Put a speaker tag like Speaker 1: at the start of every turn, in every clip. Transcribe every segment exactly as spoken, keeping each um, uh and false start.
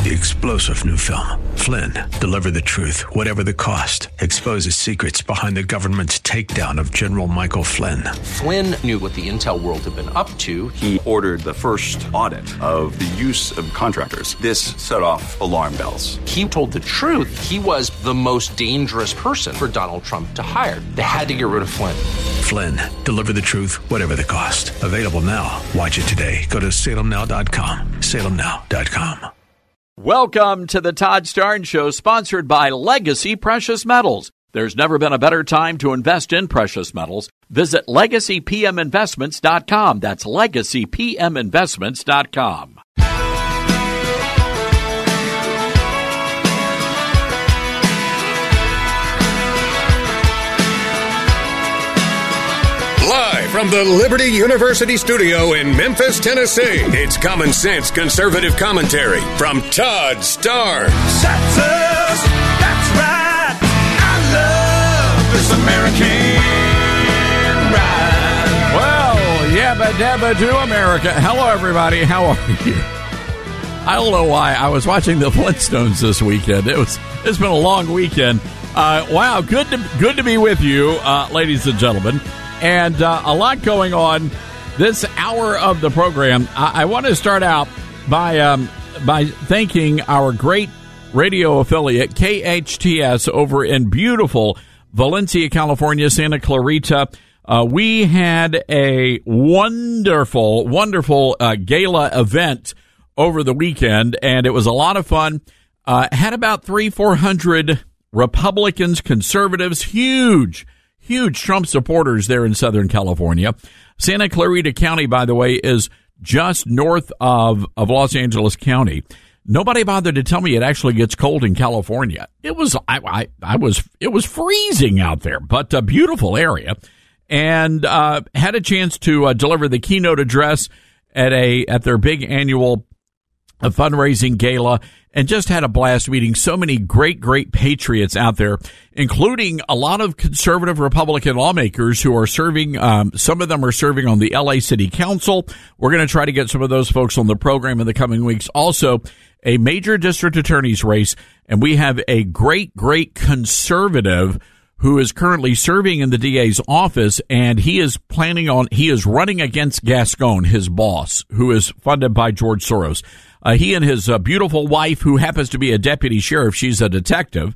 Speaker 1: the explosive new film, Flynn, Deliver the Truth, Whatever the Cost, exposes secrets behind the government's takedown of General Michael Flynn.
Speaker 2: Flynn knew what the intel world had been up to.
Speaker 3: He ordered the first audit of the use of contractors. This set off alarm bells.
Speaker 2: He told the truth. He was the most dangerous person for Donald Trump to hire. They had to get rid of Flynn.
Speaker 1: Flynn, Deliver the Truth, Whatever the Cost. Available now. Watch it today. Go to salem now dot com. salem now dot com.
Speaker 4: Welcome to the Todd Starnes Show, sponsored by Legacy Precious Metals. There's never been a better time to invest in precious metals. Visit legacy p m investments dot com. That's legacy p m investments dot com.
Speaker 5: Live from the Liberty University studio in Memphis, Tennessee, it's Common Sense Conservative Commentary from Todd Starnes.
Speaker 6: Texas, that's right. I love this American ride.
Speaker 4: Well, yabba dabba to America. Hello, everybody. How are you? I don't know why. I was watching the Flintstones this weekend. It was. It's been a long weekend. Uh, wow, good to good to be with you, uh, ladies and gentlemen. And uh, a lot going on this hour of the program. I, I want to start out by um, by thanking our great radio affiliate, K H T S, over in beautiful Valencia, California, Santa Clarita. Uh, we had a wonderful, wonderful uh, gala event over the weekend, and it was a lot of fun. Uh, had about three, four hundred Republicans, conservatives, huge. Huge Trump supporters there in Southern California. Santa Clarita County, by the way, is just north of, of Los Angeles County. Nobody bothered to tell me it actually gets cold in California. It was, I, I, I was, it was freezing out there, but a beautiful area. And, uh, had a chance to uh, deliver the keynote address at a, at their big annual uh, fundraising gala. And just had a blast meeting so many great, great patriots out there, including a lot of conservative Republican lawmakers who are serving. Um, some of them are serving on the L A City Council. We're going to try to get some of those folks on the program in the coming weeks. Also, a major district attorney's race. And we have a great, great conservative who is currently serving in the D A's office. And he is planning on, he is running against Gascon, his boss, who is funded by George Soros. Uh, he and his uh, beautiful wife, who happens to be a deputy sheriff, she's a detective.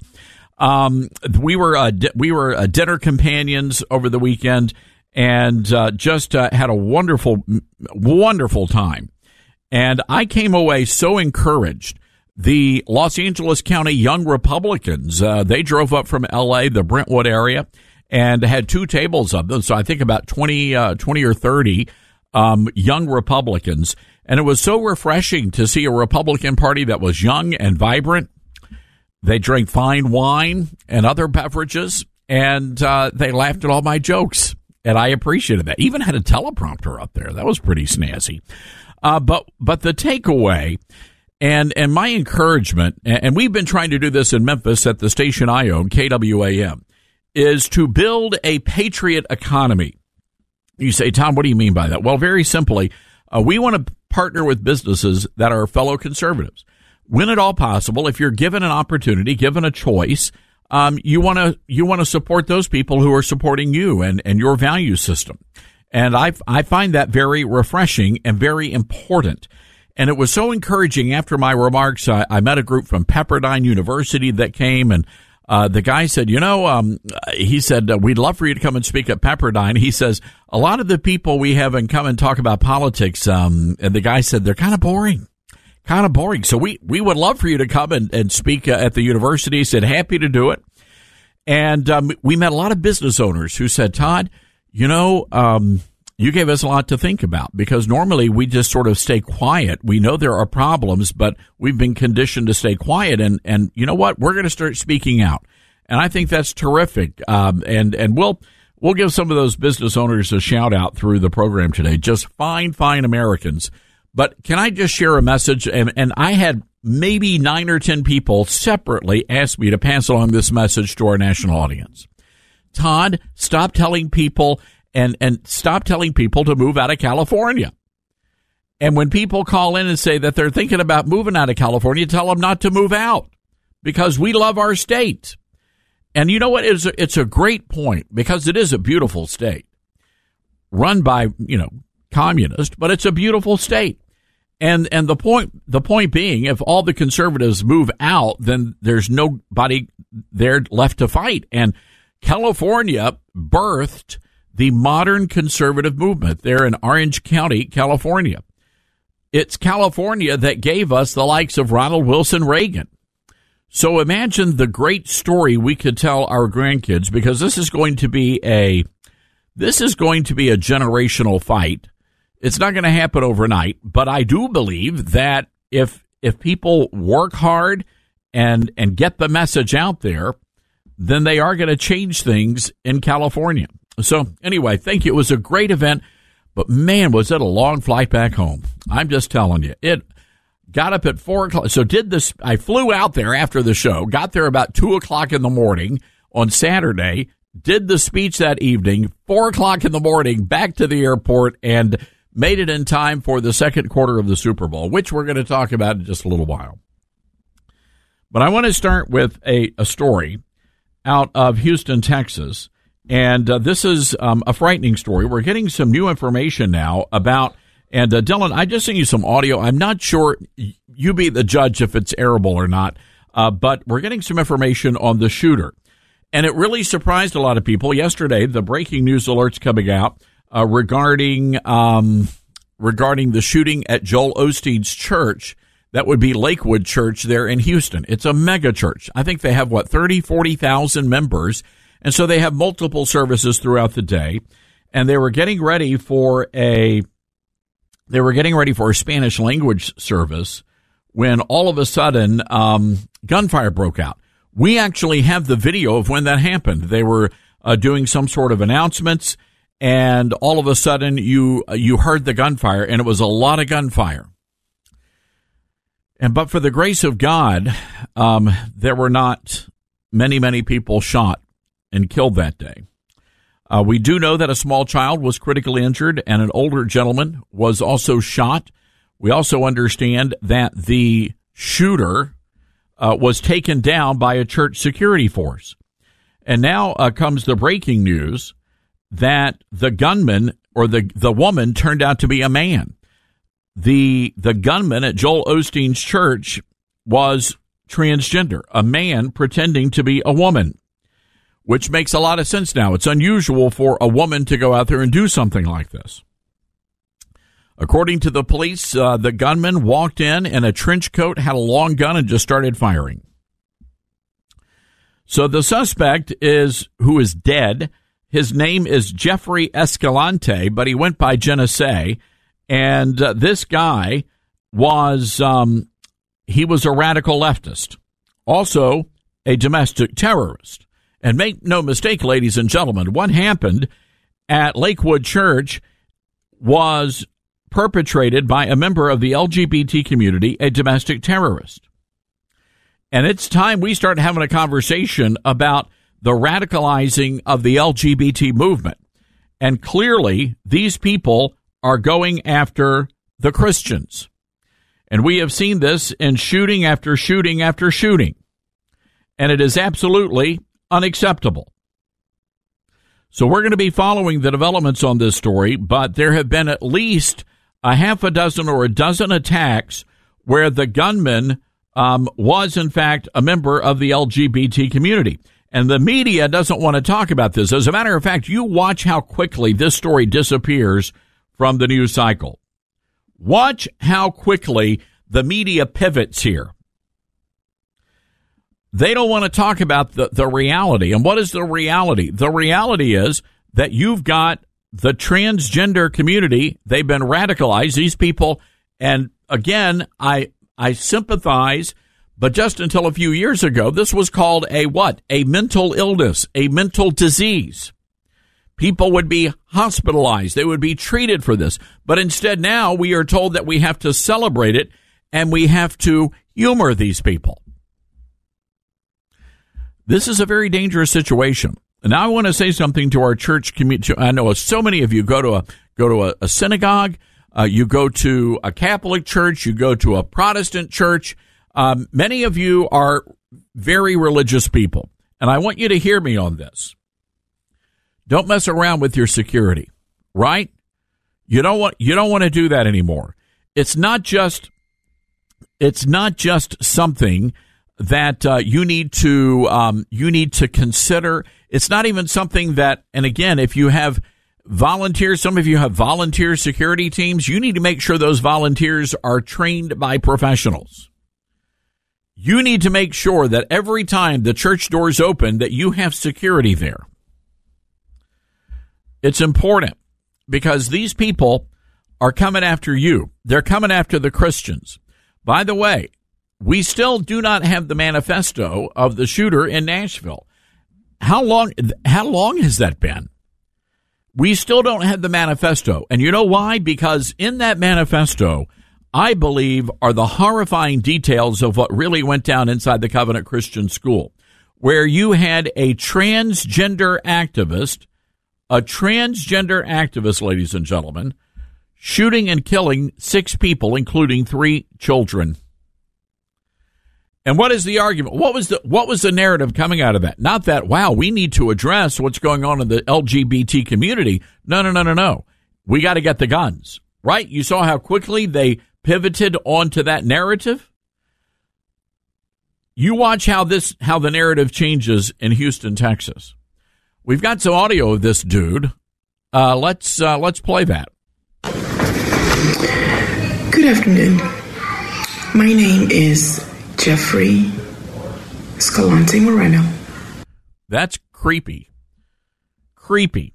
Speaker 4: Um, we were uh, di- we were uh, dinner companions over the weekend, and uh, just uh, had a wonderful, wonderful time. And I came away so encouraged. The Los Angeles County Young Republicans, uh, they drove up from L A, the Brentwood area, and had two tables of them. So I think about twenty, uh, twenty or thirty um, young Republicans. And it was so refreshing to see a Republican Party that was young and vibrant. They drank fine wine and other beverages, and uh, they laughed at all my jokes. And I appreciated that. Even had a teleprompter up there. That was pretty snazzy. Uh, but but the takeaway and and my encouragement, and we've been trying to do this in Memphis at the station I own, K W A M, is to build a patriot economy. You say, Tom, what do you mean by that? Well, very simply, uh, we want to partner with businesses that are fellow conservatives. When at all possible, if you're given an opportunity, given a choice, um, you want to you want to support those people who are supporting you and, and your value system. And I I find that very refreshing and very important. And it was so encouraging after my remarks. I, I met a group from Pepperdine University that came, and uh, the guy said, you know, um, he said, we'd love for you to come and speak at Pepperdine. He says, a lot of the people we have and come and talk about politics, um, and the guy said, they're kind of boring, kind of boring. So we, we would love for you to come and, and speak uh, at the university. He said, happy to do it. And um, we met a lot of business owners who said, Todd, you know, um, you gave us a lot to think about, because normally we just sort of stay quiet. We know there are problems, but we've been conditioned to stay quiet. And, and you know what? We're going to start speaking out. And I think that's terrific. Um, and, and we'll, we'll give some of those business owners a shout out through the program today. Just fine, fine Americans. But can I just share a message? And, and I had maybe nine or ten people separately ask me to pass along this message to our national audience. Todd, stop telling people And, and stop telling people to move out of California. And when people call in and say that they're thinking about moving out of California, tell them not to move out because we love our state. And you know what? It's a, it's a great point because it is a beautiful state run by, you know, communists, but it's a beautiful state. And and the point the point being, if all the conservatives move out, then there's nobody there left to fight. And California birthed the modern conservative movement there in Orange County, California. It's California that gave us the likes of Ronald Wilson Reagan. So imagine the great story we could tell our grandkids, because this is going to be a this is going to be a generational fight. It's not going to happen overnight, but I do believe that if if people work hard and and get the message out there, then they are going to change things in California. So anyway, thank you. It was a great event, but man, was it a long flight back home. I'm just telling you. It got up at four o'clock. So did this. I flew out there after the show, got there about two o'clock in the morning on Saturday, did the speech that evening, four o'clock in the morning, back to the airport, and made it in time for the second quarter of the Super Bowl, which we're going to talk about in just a little while. But I want to start with a, a story out of Houston, Texas. And uh, this is um, a frightening story. We're getting some new information now about, and uh, Dylan, I just sent you some audio. I'm not sure, you be the judge if it's airable or not, uh, but we're getting some information on the shooter. And it really surprised a lot of people. Yesterday, the breaking news alerts coming out Uh, regarding um, regarding the shooting at Joel Osteen's church. That would be Lakewood Church there in Houston. It's a mega church. I think they have, what, thirty, forty thousand members. And so they have multiple services throughout the day. And they were getting ready for a they were getting ready for a Spanish language service when all of a sudden um, gunfire broke out. We actually have the video of when that happened. They were uh, doing some sort of announcements, and all of a sudden, you you heard the gunfire, and it was a lot of gunfire. And but for the grace of God, um, there were not many, many people shot and killed that day. Uh, we do know that a small child was critically injured, and an older gentleman was also shot. We also understand that the shooter uh, was taken down by a church security force. And now uh, comes the breaking news that the gunman or the the woman turned out to be a man. The the gunman at Joel Osteen's church was transgender, a man pretending to be a woman, which makes a lot of sense now. It's unusual for a woman to go out there and do something like this. According to the police, uh, the gunman walked in in a trench coat, had a long gun, and just started firing. So the suspect is who is dead. His name is Jeffrey Escalante, but he went by Genesee. And uh, this guy was, um, he was a radical leftist, also a domestic terrorist. And make no mistake, ladies and gentlemen, what happened at Lakewood Church was perpetrated by a member of the L G B T community, a domestic terrorist. And it's time we start having a conversation about the radicalizing of the L G B T movement. And clearly, these people are going after the Christians. And we have seen this in shooting after shooting after shooting. And it is absolutely unacceptable. So we're going to be following the developments on this story, but there have been at least a half a dozen or a dozen attacks where the gunman um, was, in fact, a member of the L G B T community. And the media doesn't want to talk about this. As a matter of fact, you watch how quickly this story disappears from the news cycle. Watch how quickly the media pivots here. They don't want to talk about the, the reality. And what is the reality? The reality is that you've got the transgender community. They've been radicalized, these people. And again, I I sympathize. But just until a few years ago, this was called a what? A mental illness, a mental disease. People would be hospitalized. They would be treated for this. But instead now we are told that we have to celebrate it and we have to humor these people. This is a very dangerous situation. And now I want to say something to our church community. I know so many of you go to a go to a, a synagogue. Uh, you go to a Catholic church, you go to a Protestant church. Um, many of you are very religious people, and I want you to hear me on this. Don't mess around with your security, right? You don't want you don't want to do that anymore. It's not just it's not just something that uh, you need to um, you need to consider. It's not even something that, and again, if you have volunteers, some of you have volunteer security teams, you need to make sure those volunteers are trained by professionals. You need to make sure that every time the church doors open that you have security there. It's important because these people are coming after you. They're coming after the Christians. By the way, we still do not have the manifesto of the shooter in Nashville. How long, how long has that been? We still don't have the manifesto. And you know why? Because in that manifesto, I believe, are the horrifying details of what really went down inside the Covenant Christian School, where you had a transgender activist, a transgender activist, ladies and gentlemen, shooting and killing six people, including three children. And what is the argument? What was the what was the narrative coming out of that? Not that, wow, we need to address what's going on in the L G B T community. No, no, no, no, no. We got to get the guns, right? You saw how quickly they pivoted onto that narrative. You watch how this how the narrative changes in Houston, Texas. We've got some audio of this dude. Uh, let's uh, let's play that.
Speaker 7: Good afternoon. My name is Jeffrey Escalante Moreno.
Speaker 4: That's creepy. Creepy.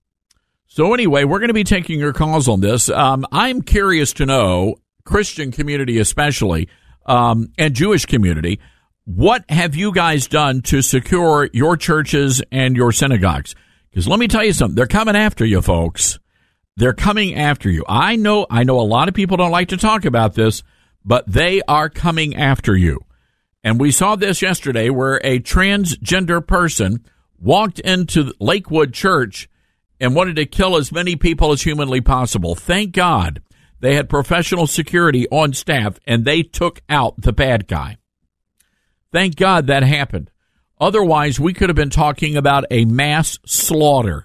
Speaker 4: So anyway, we're going to be taking your calls on this. Um, I'm curious to know, Christian community especially, um, and Jewish community, what have you guys done to secure your churches and your synagogues? Because let me tell you something. They're coming after you, folks. They're coming after you. I know, I know a lot of people don't like to talk about this, but they are coming after you. And we saw this yesterday where a transgender person walked into Lakewood Church and wanted to kill as many people as humanly possible. Thank God they had professional security on staff and they took out the bad guy. Thank God that happened. Otherwise, we could have been talking about a mass slaughter.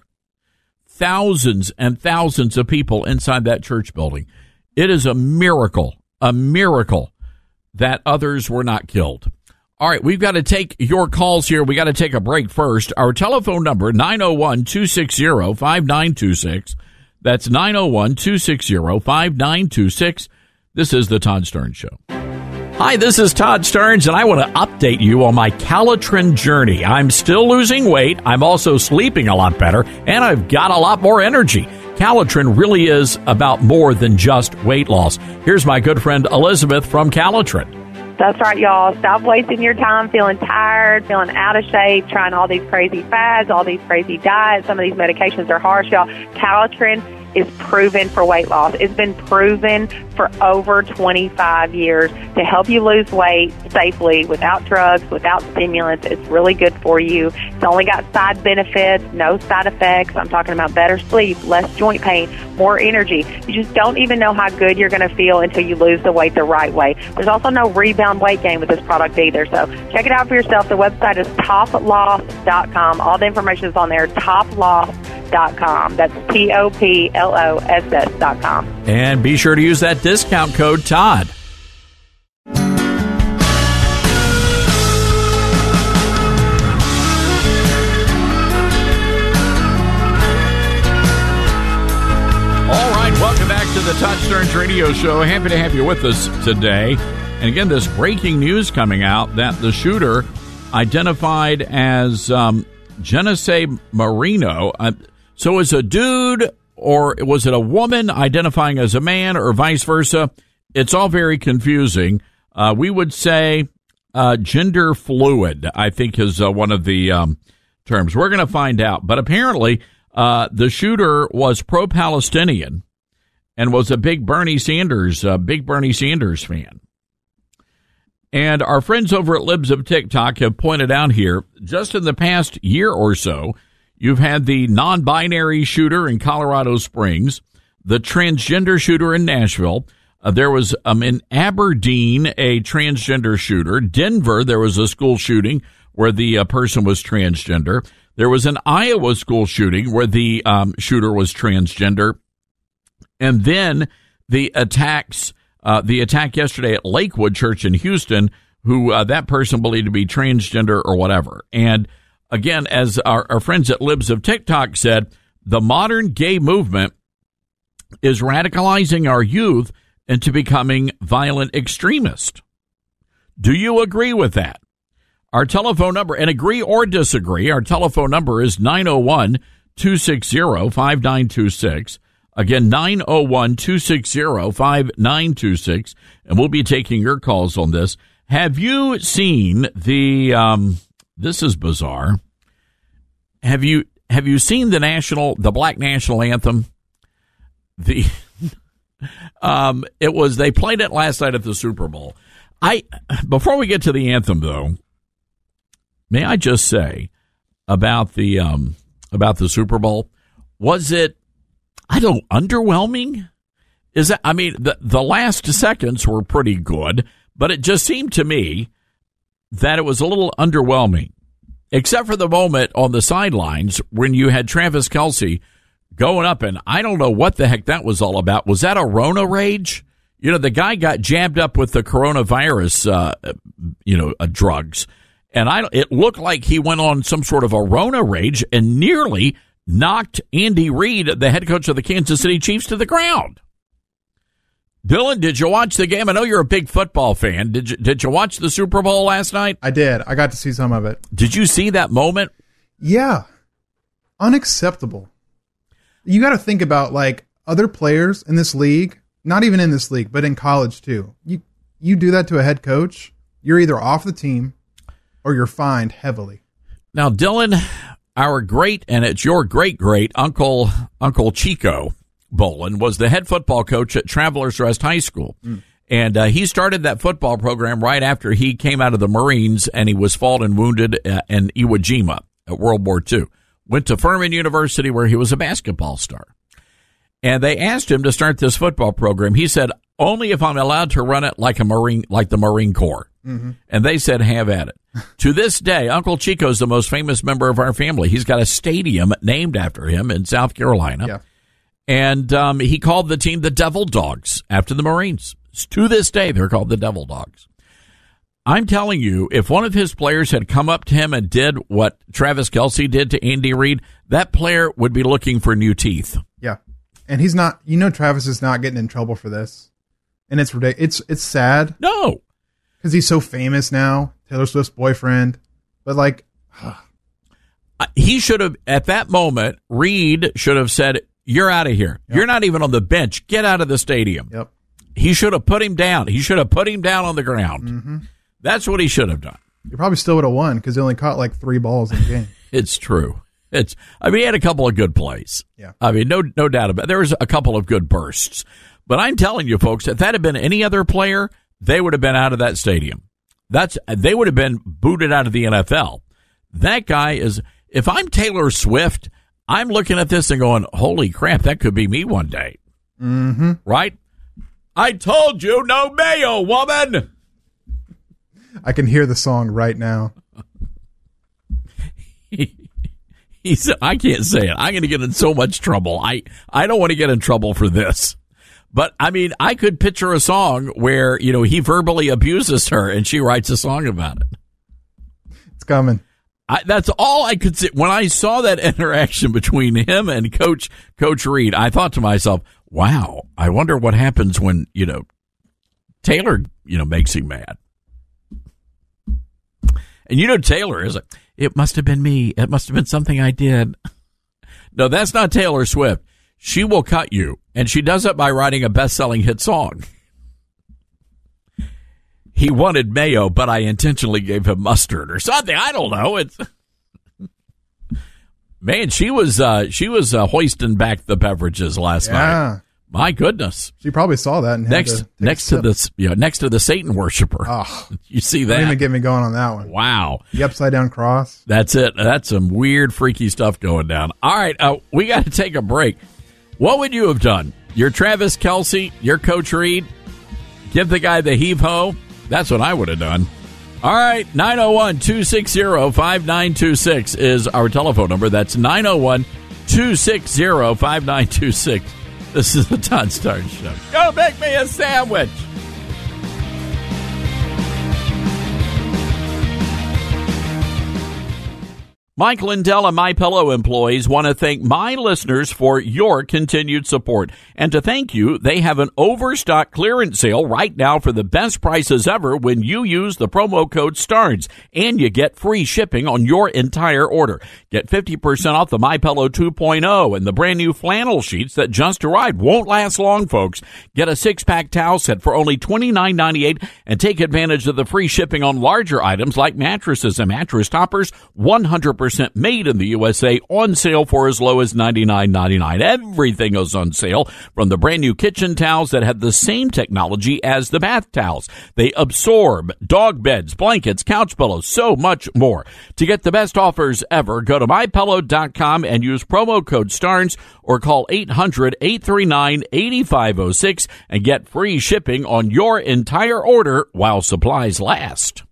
Speaker 4: Thousands and thousands of people inside that church building. It is a miracle. A miracle that others were not killed. All right, we've got to take your calls here. We got to take a break first. Our telephone number, nine oh one, two six zero, five nine two six. That's nine oh one, two six zero, five nine two six. This is the Todd Starnes Show. Hi, this is Todd Starnes, and I want to update you on my Calitrin journey. I'm still losing weight. I'm also sleeping a lot better, and I've got a lot more energy. Calitrin really is about more than just weight loss. Here's my good friend Elizabeth from Calitrin.
Speaker 8: That's right, y'all. Stop wasting your time feeling tired, feeling out of shape, trying all these crazy fads, all these crazy diets. Some of these medications are harsh, y'all. Calitrin is proven for weight loss. It's been proven for over twenty-five years to help you lose weight safely without drugs, without stimulants. It's really good for you. It's only got side benefits, no side effects. I'm talking about better sleep, less joint pain, more energy. You just don't even know how good you're going to feel until you lose the weight the right way. There's also no rebound weight gain with this product either. So check it out for yourself. The website is top loss dot com. All the information is on there, top loss dot com. That's T O P L O S S dot com.
Speaker 4: And be sure to use that discount code Todd. Welcome back to the Todd Starnes Radio Show. Happy to have you with us today. And again, this breaking news coming out that the shooter identified as um, Genesee Marino. Uh, so is a dude or was it a woman identifying as a man or vice versa? It's all very confusing. Uh, we would say uh, gender fluid, I think, is uh, one of the um, terms. We're going to find out. But apparently uh, the shooter was pro-Palestinian and was a big Bernie Sanders, uh, big Bernie Sanders fan. And our friends over at Libs of TikTok have pointed out here, just in the past year or so, you've had the non-binary shooter in Colorado Springs, the transgender shooter in Nashville. Uh, there was um, in Aberdeen a transgender shooter. Denver, there was a school shooting where the uh, person was transgender. There was an Iowa school shooting where the um, shooter was transgender. And then the attacks, uh, the attack yesterday at Lakewood Church in Houston, who uh, that person believed to be transgender or whatever. And again, as our, our friends at Libs of TikTok said, the modern gay movement is radicalizing our youth into becoming violent extremists. Do you agree with that? Our telephone number, and agree or disagree, our telephone number is nine oh one, two six zero, five nine two six. Again, nine oh one, two six zero, five nine two six. And we'll be taking your calls on this. Have you seen the, um, this is bizarre. Have you, have you seen the national, the Black National Anthem? The, um, it was, they played it last night at the Super Bowl. I, before we get to the anthem though, may I just say about the, um, about the Super Bowl, was it, I don't, underwhelming? Is that, I mean, the, the last seconds were pretty good, but it just seemed to me that it was a little underwhelming, except for the moment on the sidelines when you had Travis Kelce going up, and I don't know what the heck that was all about. Was that a Rona rage? You know, the guy got jabbed up with the coronavirus, uh, you know, uh, drugs, and I, it looked like he went on some sort of a Rona rage and nearly knocked Andy Reid, the head coach of the Kansas City Chiefs, to the ground. Dylan, did you watch the game? I know you're a big football fan. Did you, did you watch the Super Bowl last night?
Speaker 9: I did. I got to see some of it.
Speaker 4: Did you see that moment?
Speaker 9: Yeah. Unacceptable. You got to think about, like, other players in this league, not even in this league, but in college too. You you do that to a head coach, you're either off the team or you're fined heavily.
Speaker 4: Now, Dylan, our great, and it's your great-great uncle, Uncle Chico Bolin, was the head football coach at Travelers Rest High School. Mm. And uh, he started that football program right after he came out of the Marines, and he was fought and wounded uh, in Iwo Jima at World War Two. Went to Furman University, where he was a basketball star. And they asked him to start this football program. He said, only if I'm allowed to run it like a Marine, like the Marine Corps. Mm-hmm. And they said, have at it. To this day, Uncle Chico is the most famous member of our family. He's got a stadium named after him in South Carolina. Yeah. And um, he called the team the Devil Dogs after the Marines. To this day, they're called the Devil Dogs. I'm telling you, if one of his players had come up to him and did what Travis Kelce did to Andy Reid, that player would be looking for new teeth.
Speaker 9: Yeah. And he's not, you know, Travis is not getting in trouble for this. And it's ridiculous. It's, it's sad.
Speaker 4: No.
Speaker 9: Because he's so famous now, Taylor Swift's boyfriend. But, like,
Speaker 4: uh, he should have, at that moment, Reid should have said, you're out of here. Yep. You're not even on the bench. Get out of the stadium.
Speaker 9: Yep.
Speaker 4: He should have put him down. He should have put him down on the ground.
Speaker 9: Mm-hmm.
Speaker 4: That's what he should have done.
Speaker 9: He probably still would have won because he only caught like three balls in the game.
Speaker 4: It's true. It's. I mean, he had a couple of good plays.
Speaker 9: Yeah.
Speaker 4: I mean, no, no doubt about it. There was a couple of good bursts. But I'm telling you, folks, if that had been any other player, they would have been out of that stadium. That's. They would have been booted out of the N F L. That guy is. If I'm Taylor Swift, I'm looking at this and going, holy crap, that could be me one day.
Speaker 9: Mm-hmm.
Speaker 4: Right? I told you, no mayo, woman.
Speaker 9: I can hear the song right now.
Speaker 4: he, he said, I can't say it. I'm going to get in so much trouble. I, I don't want to get in trouble for this. But, I mean, I could picture a song where, you know, he verbally abuses her and she writes a song about it.
Speaker 9: It's coming.
Speaker 4: I, that's all I could say. When I saw that interaction between him and Coach Coach Reid, I thought to myself, wow, I wonder what happens when, you know, Taylor, you know, makes him mad. And you know Taylor is like, it must have been me. It must have been something I did. No, that's not Taylor Swift. She will cut you, and she does it by writing a best-selling hit song. He wanted mayo, but I intentionally gave him mustard or something. I don't know. It's man, she was uh, she was uh, hoisting back the beverages last
Speaker 9: yeah.
Speaker 4: night. My goodness,
Speaker 9: she probably saw that and
Speaker 4: next
Speaker 9: to
Speaker 4: next to this, you know, next to the Satan worshiper.
Speaker 9: Oh,
Speaker 4: you see that?
Speaker 9: Don't even get me going on that one.
Speaker 4: Wow,
Speaker 9: the upside down cross.
Speaker 4: That's it. That's some weird, freaky stuff going down. All right, uh, we got to take a break. What would you have done You're Travis Kelce, you're Coach Reed. Give the guy the heave-ho. That's what I would have done. All right, nine oh one, two six zero, five nine two six is our telephone number. That's nine oh one, two six zero, five nine two six. This is the Todd Starnes Show. Go make me a sandwich. Mike Lindell and MyPillow employees want to thank my listeners for your continued support. And to thank you, they have an overstock clearance sale right now for the best prices ever when you use the promo code STARNS. And you get free shipping on your entire order. Get fifty percent off the MyPillow two point oh and the brand new flannel sheets that just arrived. Won't last long, folks. Get a six-pack towel set for only twenty-nine ninety-eight and take advantage of the free shipping on larger items like mattresses and mattress toppers. one hundred percent made in the U S A, on sale for as low as ninety-nine ninety-nine. Everything is on sale, from the brand new kitchen towels that have the same technology as the bath towels. They absorb dog beds, blankets, couch pillows, so much more. To get the best offers ever, go to my pillow dot com and use promo code STARNS or call eight hundred, eight three nine, eight five oh six and get free shipping on your entire order while supplies last.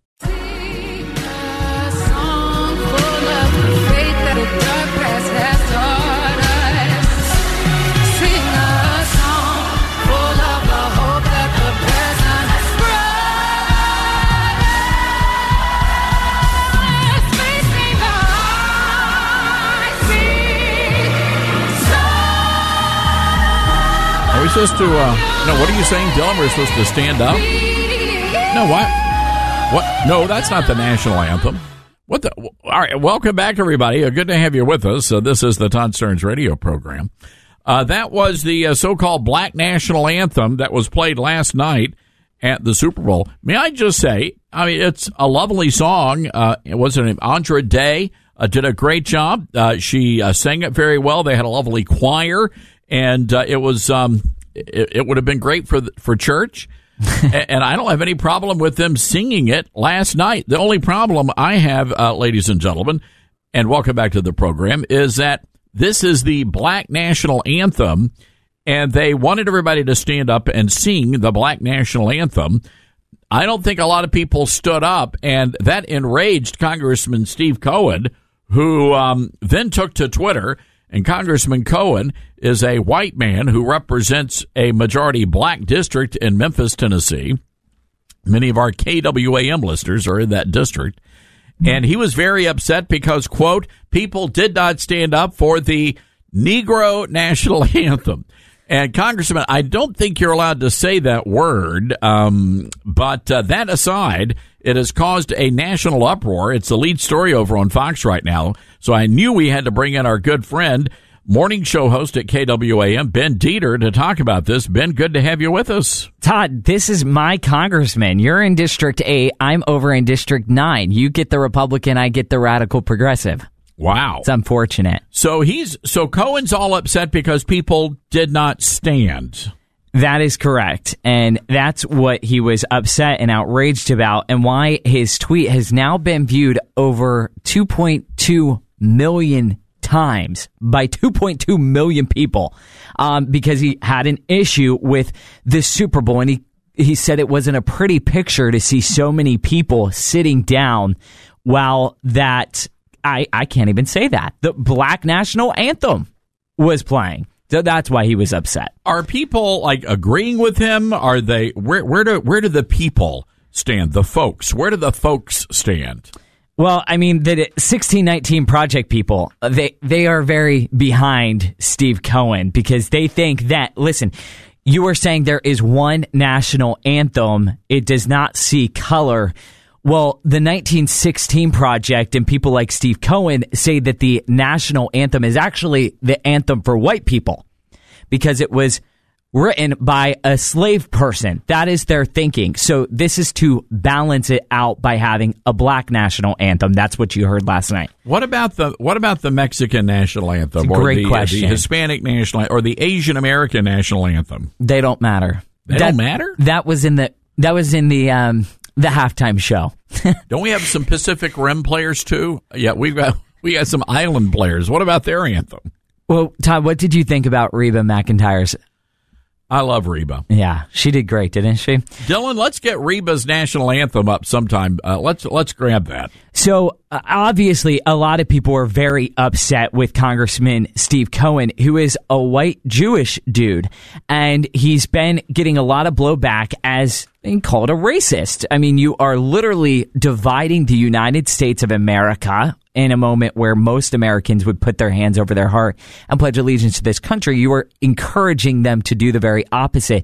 Speaker 4: Are we supposed to, uh, no, what are you saying, Dylan? We're supposed to stand up? No, what? What? No, that's not the national anthem. What the? All right, welcome back, everybody. Uh, good to have you with us. Uh, this is the Todd Starnes radio program. Uh, that was the uh, so-called Black National Anthem that was played last night at the Super Bowl. May I just say, I mean, it's a lovely song. Uh, it was her name, Andra Day, uh, did a great job. Uh, she uh, sang it very well. They had a lovely choir. And uh, it was um, it, it would have been great for the, for church, and, and I don't have any problem with them singing it last night. The only problem I have, uh, ladies and gentlemen, and welcome back to the program, is that this is the Black National Anthem, and they wanted everybody to stand up and sing the Black National Anthem. I don't think a lot of people stood up, and that enraged Congressman Steve Cohen, who um, then took to Twitter. And Congressman Cohen is a white man who represents a majority black district in Memphis, Tennessee. Many of our K W A M listeners are in that district. And he was very upset because, quote, people did not stand up for the Negro National Anthem. And, Congressman, I don't think you're allowed to say that word, um, but uh, that aside, it has caused a national uproar. It's the lead story over on Fox right now. So I knew we had to bring in our good friend, morning show host at K W A M, Ben Dieter, to talk about this. Ben, good to have you with us.
Speaker 10: Todd, this is my congressman. You're in District eight. I'm over in District nine. You get the Republican, I get the radical progressive.
Speaker 4: Wow.
Speaker 10: It's unfortunate.
Speaker 4: So he's so Cohen's all upset because people did not stand.
Speaker 10: That is correct. And that's what he was upset and outraged about, and why his tweet has now been viewed over two point two million times by two point two million people, um, because he had an issue with the Super Bowl. And he, he said it wasn't a pretty picture to see so many people sitting down while that, I, I can't even say that, the Black National Anthem was playing. So that's why he was upset.
Speaker 4: Are people like agreeing with him? Are they where where do where do the people stand? The folks. Where do the folks stand?
Speaker 10: Well, I mean, the sixteen nineteen Project people, they they are very behind Steve Cohen because they think that, listen, you were saying there is one national anthem. It does not see color. Well, the nineteen sixteen Project and people like Steve Cohen say that the national anthem is actually the anthem for white people because it was written by a slave person. That is their thinking. So this is to balance it out by having a black national anthem. That's what you heard last night.
Speaker 4: What about the what about the Mexican national anthem?
Speaker 10: It's a great
Speaker 4: or the,
Speaker 10: question.
Speaker 4: The Hispanic national or the Asian American national anthem?
Speaker 10: They don't matter.
Speaker 4: They
Speaker 10: that,
Speaker 4: don't matter?
Speaker 10: That was in the that was in the um the halftime show.
Speaker 4: Don't we have some Pacific Rim players too? Yeah, we've got we got some island players. What about their anthem?
Speaker 10: Well, Todd, what did you think about Reba McEntire's
Speaker 4: I love Reba.
Speaker 10: Yeah, she did great, didn't she?
Speaker 4: Dylan, let's get Reba's national anthem up sometime. Uh, let's let's grab that.
Speaker 10: So, uh, obviously, a lot of people are very upset with Congressman Steve Cohen, who is a white Jewish dude. And he's been getting a lot of blowback as being called a racist. I mean, you are literally dividing the United States of America in a moment where most Americans would put their hands over their heart and pledge allegiance to this country. You are encouraging them to do the very opposite.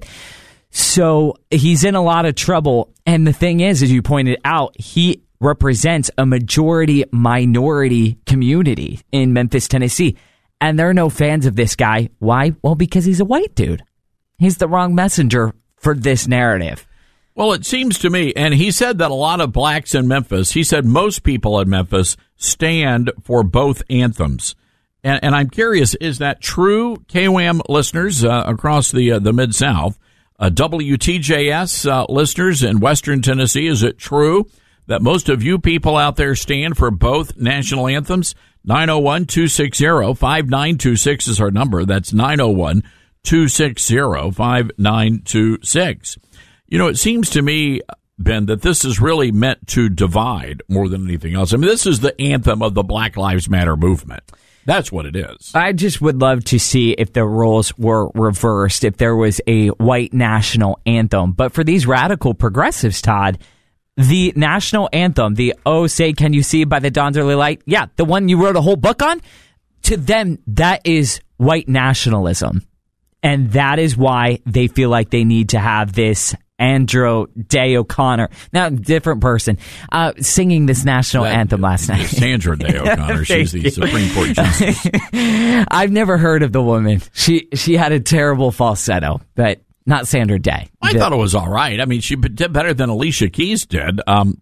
Speaker 10: So he's in a lot of trouble. And the thing is, as you pointed out, he represents a majority minority community in Memphis, Tennessee. And there are no fans of this guy. Why? Well, because he's a white dude. He's the wrong messenger for this narrative.
Speaker 4: Well, it seems to me, and he said that a lot of blacks in Memphis, he said most people in Memphis stand for both anthems. And, and I'm curious, is that true, K W A M listeners uh, across the uh, the Mid-South, uh, W T J S uh, listeners in Western Tennessee, is it true that most of you people out there stand for both national anthems? nine oh one, two six zero, five nine two six is our number. That's nine oh one, two six zero, five nine two six. You know, it seems to me, Ben, that this is really meant to divide more than anything else. I mean, this is the anthem of the Black Lives Matter movement. That's what it is.
Speaker 10: I just would love to see if the roles were reversed, if there was a white national anthem. But for these radical progressives, Todd, the national anthem, the Oh Say Can You See by the Dawn's Early Light, yeah, the one you wrote a whole book on, to them, that is white nationalism. And that is why they feel like they need to have this Andrew Day O'Connor, now different person, uh, singing this national that, anthem last night.
Speaker 4: Sandra Day O'Connor, she's the Supreme Court justice.
Speaker 10: I've never heard of the woman. She she had a terrible falsetto, but not Sandra Day.
Speaker 4: I the, thought it was all right. I mean, she did better than Alicia Keys did. Um,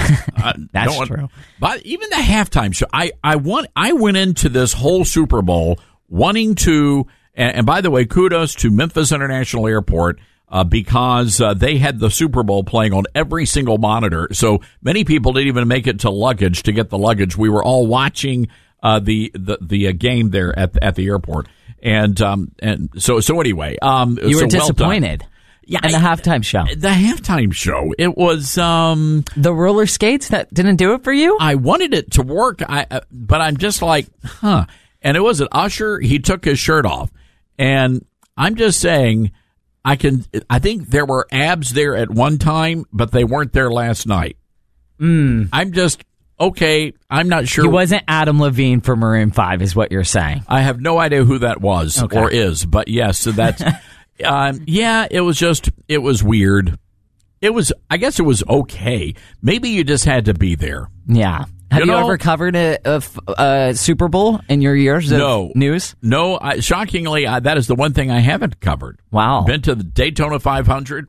Speaker 10: That's true. Want,
Speaker 4: but even the halftime show, I I want I went into this whole Super Bowl wanting to, and, and by the way, kudos to Memphis International Airport. Uh, because uh, they had the Super Bowl playing on every single monitor. So many people didn't even make it to luggage to get the luggage. We were all watching uh, the the, the uh, game there at at the airport. And um, and so so anyway. Um,
Speaker 10: you were
Speaker 4: so
Speaker 10: disappointed.
Speaker 4: Well yeah,
Speaker 10: in the
Speaker 4: I,
Speaker 10: halftime show.
Speaker 4: The halftime show. It was um,
Speaker 10: the roller skates that didn't do it for you?
Speaker 4: I wanted it to work, I uh, but I'm just like, huh. And it was an usher. He took his shirt off. And I'm just saying, I can. I think there were abs there at one time, but they weren't there last night.
Speaker 10: Mm.
Speaker 4: I'm just okay. I'm not sure.
Speaker 10: He wasn't Adam Levine for Maroon five, is what you're saying.
Speaker 4: I have no idea who that was
Speaker 10: okay.
Speaker 4: or is, but yes, so that's. um, yeah, it was just. It was weird. It was. I guess it was okay. Maybe you just had to be there.
Speaker 10: Yeah. Have you,
Speaker 4: you know,
Speaker 10: ever covered a, a, a Super Bowl in your years of
Speaker 4: no,
Speaker 10: news?
Speaker 4: No. I, shockingly, I, that is the one thing I haven't covered.
Speaker 10: Wow.
Speaker 4: Been to the Daytona five hundred,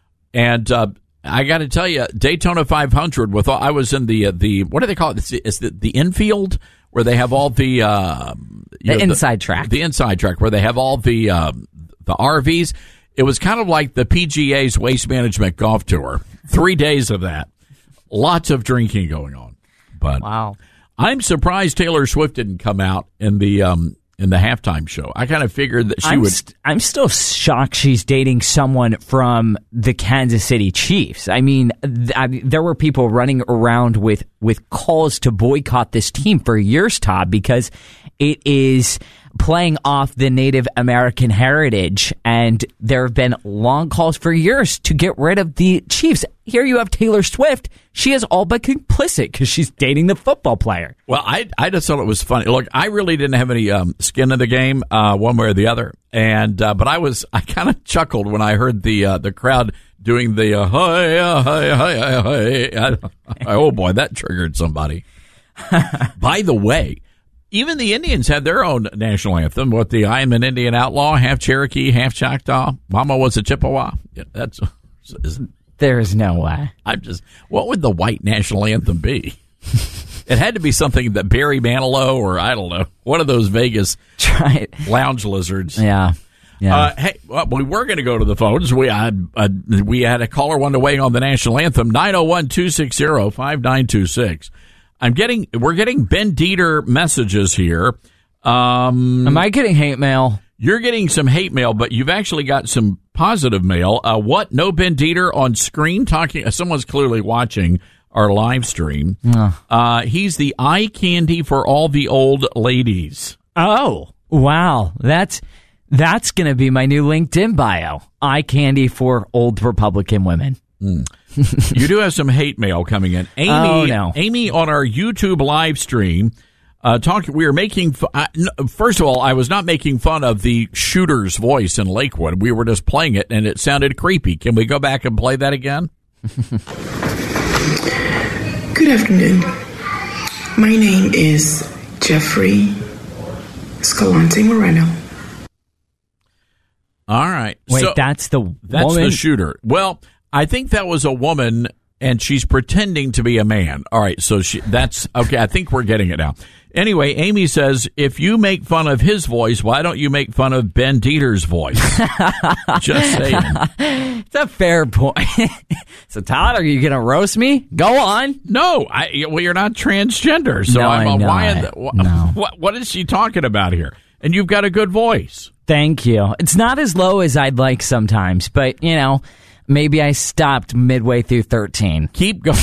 Speaker 4: and uh, I got to tell you, Daytona five hundred. With all, I was in the uh, the what do they call it? It's, it's the the infield where they have all the uh,
Speaker 10: the
Speaker 4: know,
Speaker 10: inside
Speaker 4: the,
Speaker 10: track.
Speaker 4: The inside track where they have all the uh, the R Vs. It was kind of like the P G A's Waste Management Golf Tour. Three days of that. Lots of drinking going on. But
Speaker 10: wow.
Speaker 4: I'm surprised Taylor Swift didn't come out in the um, in the halftime show. I kind of figured that she
Speaker 10: I'm
Speaker 4: would.
Speaker 10: St- I'm still shocked she's dating someone from the Kansas City Chiefs. I mean, th- I, there were people running around with, with calls to boycott this team for years, Todd, because it is playing off the Native American heritage, and there have been long calls for years to get rid of the Chiefs. Here you have Taylor Swift. She is all but complicit because she's dating the football player.
Speaker 4: Well, I I just thought it was funny. Look, I really didn't have any um, skin in the game, uh, one way or the other, and uh, but I was I kind of chuckled when I heard the uh, the crowd doing the uh, hi hi hi hi hi. Oh boy, that triggered somebody. By the way, even the Indians had their own national anthem. What the I am an Indian outlaw, half Cherokee, half Choctaw. Mama was a Chippewa. Yeah, that's. Isn't,
Speaker 10: There is no way.
Speaker 4: I'm just. What would the white national anthem be? It had to be something that Barry Manilow or I don't know, one of those Vegas
Speaker 10: Try
Speaker 4: lounge lizards.
Speaker 10: Yeah. Yeah.
Speaker 4: Uh, hey, well, we were going to go to the phones. We had uh, we had a caller one to weigh on the national anthem. nine oh one, two six zero, five nine two six. I'm getting. We're getting Ben Dieter messages here. Um,
Speaker 10: Am I getting hate mail?
Speaker 4: You're getting some hate mail, but you've actually got some positive mail. Uh, what? No Ben Dieter on screen talking? Uh, someone's clearly watching our live stream. Uh, he's the eye candy for all the old ladies.
Speaker 10: Oh, wow. That's that's going to be my new LinkedIn bio. Eye candy for old Republican women.
Speaker 4: Mm. You do have some hate mail coming in. Amy,
Speaker 10: oh, no.
Speaker 4: Amy on our YouTube live stream, uh, talk, we were making, fu- uh, n- first of all, I was not making fun of the shooter's voice in Lakewood. We were just playing it, and it sounded creepy. Can we go back and play that again?
Speaker 7: Good afternoon. My name is Jeffrey Escalante Moreno.
Speaker 4: All right.
Speaker 10: Wait,
Speaker 4: so
Speaker 10: that's the
Speaker 4: That's
Speaker 10: woman?
Speaker 4: the shooter. Well, I think that was a woman, and she's pretending to be a man. All right, so she that's okay. I think we're getting it now. Anyway, Amy says, if you make fun of his voice, why don't you make fun of Ben Dieter's voice? Just saying.
Speaker 10: It's a fair point. So, Todd, are you going to roast me? Go on.
Speaker 4: No, I, well, you're not transgender, so
Speaker 10: No,
Speaker 4: I'm
Speaker 10: I
Speaker 4: a,
Speaker 10: know
Speaker 4: why?
Speaker 10: it.
Speaker 4: The, wh-
Speaker 10: No.
Speaker 4: what, what is she talking about here? And you've got a good voice.
Speaker 10: Thank you. It's not as low as I'd like sometimes, but, you know, maybe I stopped midway through thirteen.
Speaker 4: Keep going.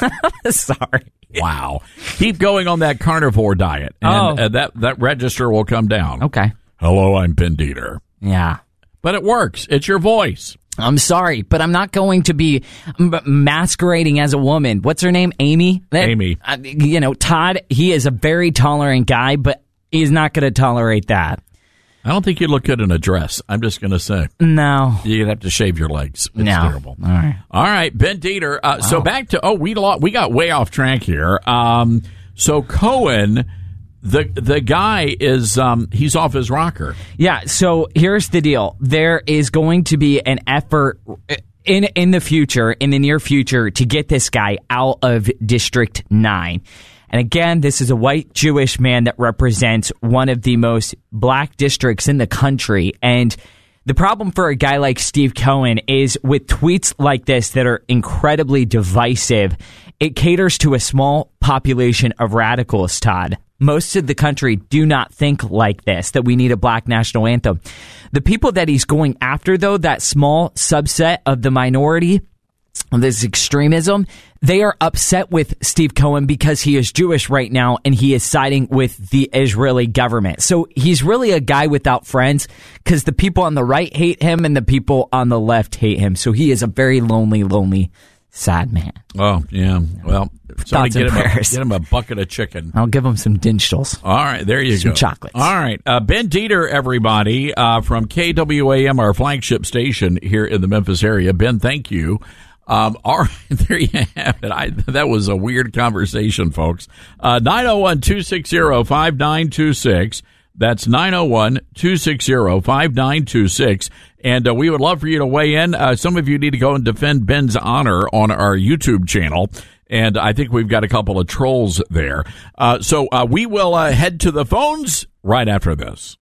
Speaker 10: Sorry.
Speaker 4: Wow. Keep going on that carnivore diet, and
Speaker 10: Oh.
Speaker 4: uh, that, that register will come down.
Speaker 10: Okay.
Speaker 4: Hello, I'm Ben Dieter.
Speaker 10: Yeah.
Speaker 4: But it works. It's your voice.
Speaker 10: I'm sorry, but I'm not going to be m- masquerading as a woman. What's her name? Amy? That-
Speaker 4: Amy.
Speaker 10: uh, you know, Todd, he is a very tolerant guy, but he's not going to tolerate that.
Speaker 4: I don't think you look good in a dress. I'm just going to say.
Speaker 10: No.
Speaker 4: You'd have to shave your legs. It's
Speaker 10: No.
Speaker 4: terrible.
Speaker 10: All right.
Speaker 4: All right, Ben Dieter. Uh, So back to, oh, we lo- we got way off track here. Um, so Cohen, the the guy is, um, he's off his rocker.
Speaker 10: Yeah, so here's the deal. There is going to be an effort in in the future, in the near future, to get this guy out of District nine. And again, this is a white Jewish man that represents one of the most black districts in the country. And the problem for a guy like Steve Cohen is with tweets like this that are incredibly divisive, it caters to a small population of radicals, Todd. Most of the country do not think like this, that we need a black national anthem. The people that he's going after, though, that small subset of the minority, this extremism, they are upset with Steve Cohen because he is Jewish right now and he is siding with the Israeli government. So he's really a guy without friends because the people on the right hate him and the people on the left hate him. So he is a very lonely, lonely, sad man.
Speaker 4: Oh, yeah. Well, somebody
Speaker 10: Thoughts
Speaker 4: get
Speaker 10: and
Speaker 4: him, a,
Speaker 10: prayers.
Speaker 4: get him a bucket of chicken.
Speaker 10: I'll give him some dinstals.
Speaker 4: All right, there you
Speaker 10: Some
Speaker 4: go.
Speaker 10: chocolates.
Speaker 4: All right. Uh, Ben Dieter, everybody, uh, from K W A M, our flagship station here in the Memphis area. Ben, thank you. Um, all right, there you have it. I, that was a weird conversation, folks. Uh, nine oh one, two six zero, five nine two six. That's nine oh one, two six zero, five nine two six. And uh, we would love for you to weigh in. Uh, some of you need to go and defend Ben's honor on our YouTube channel. And I think we've got a couple of trolls there. Uh, so uh, we will uh, head to the phones right after this.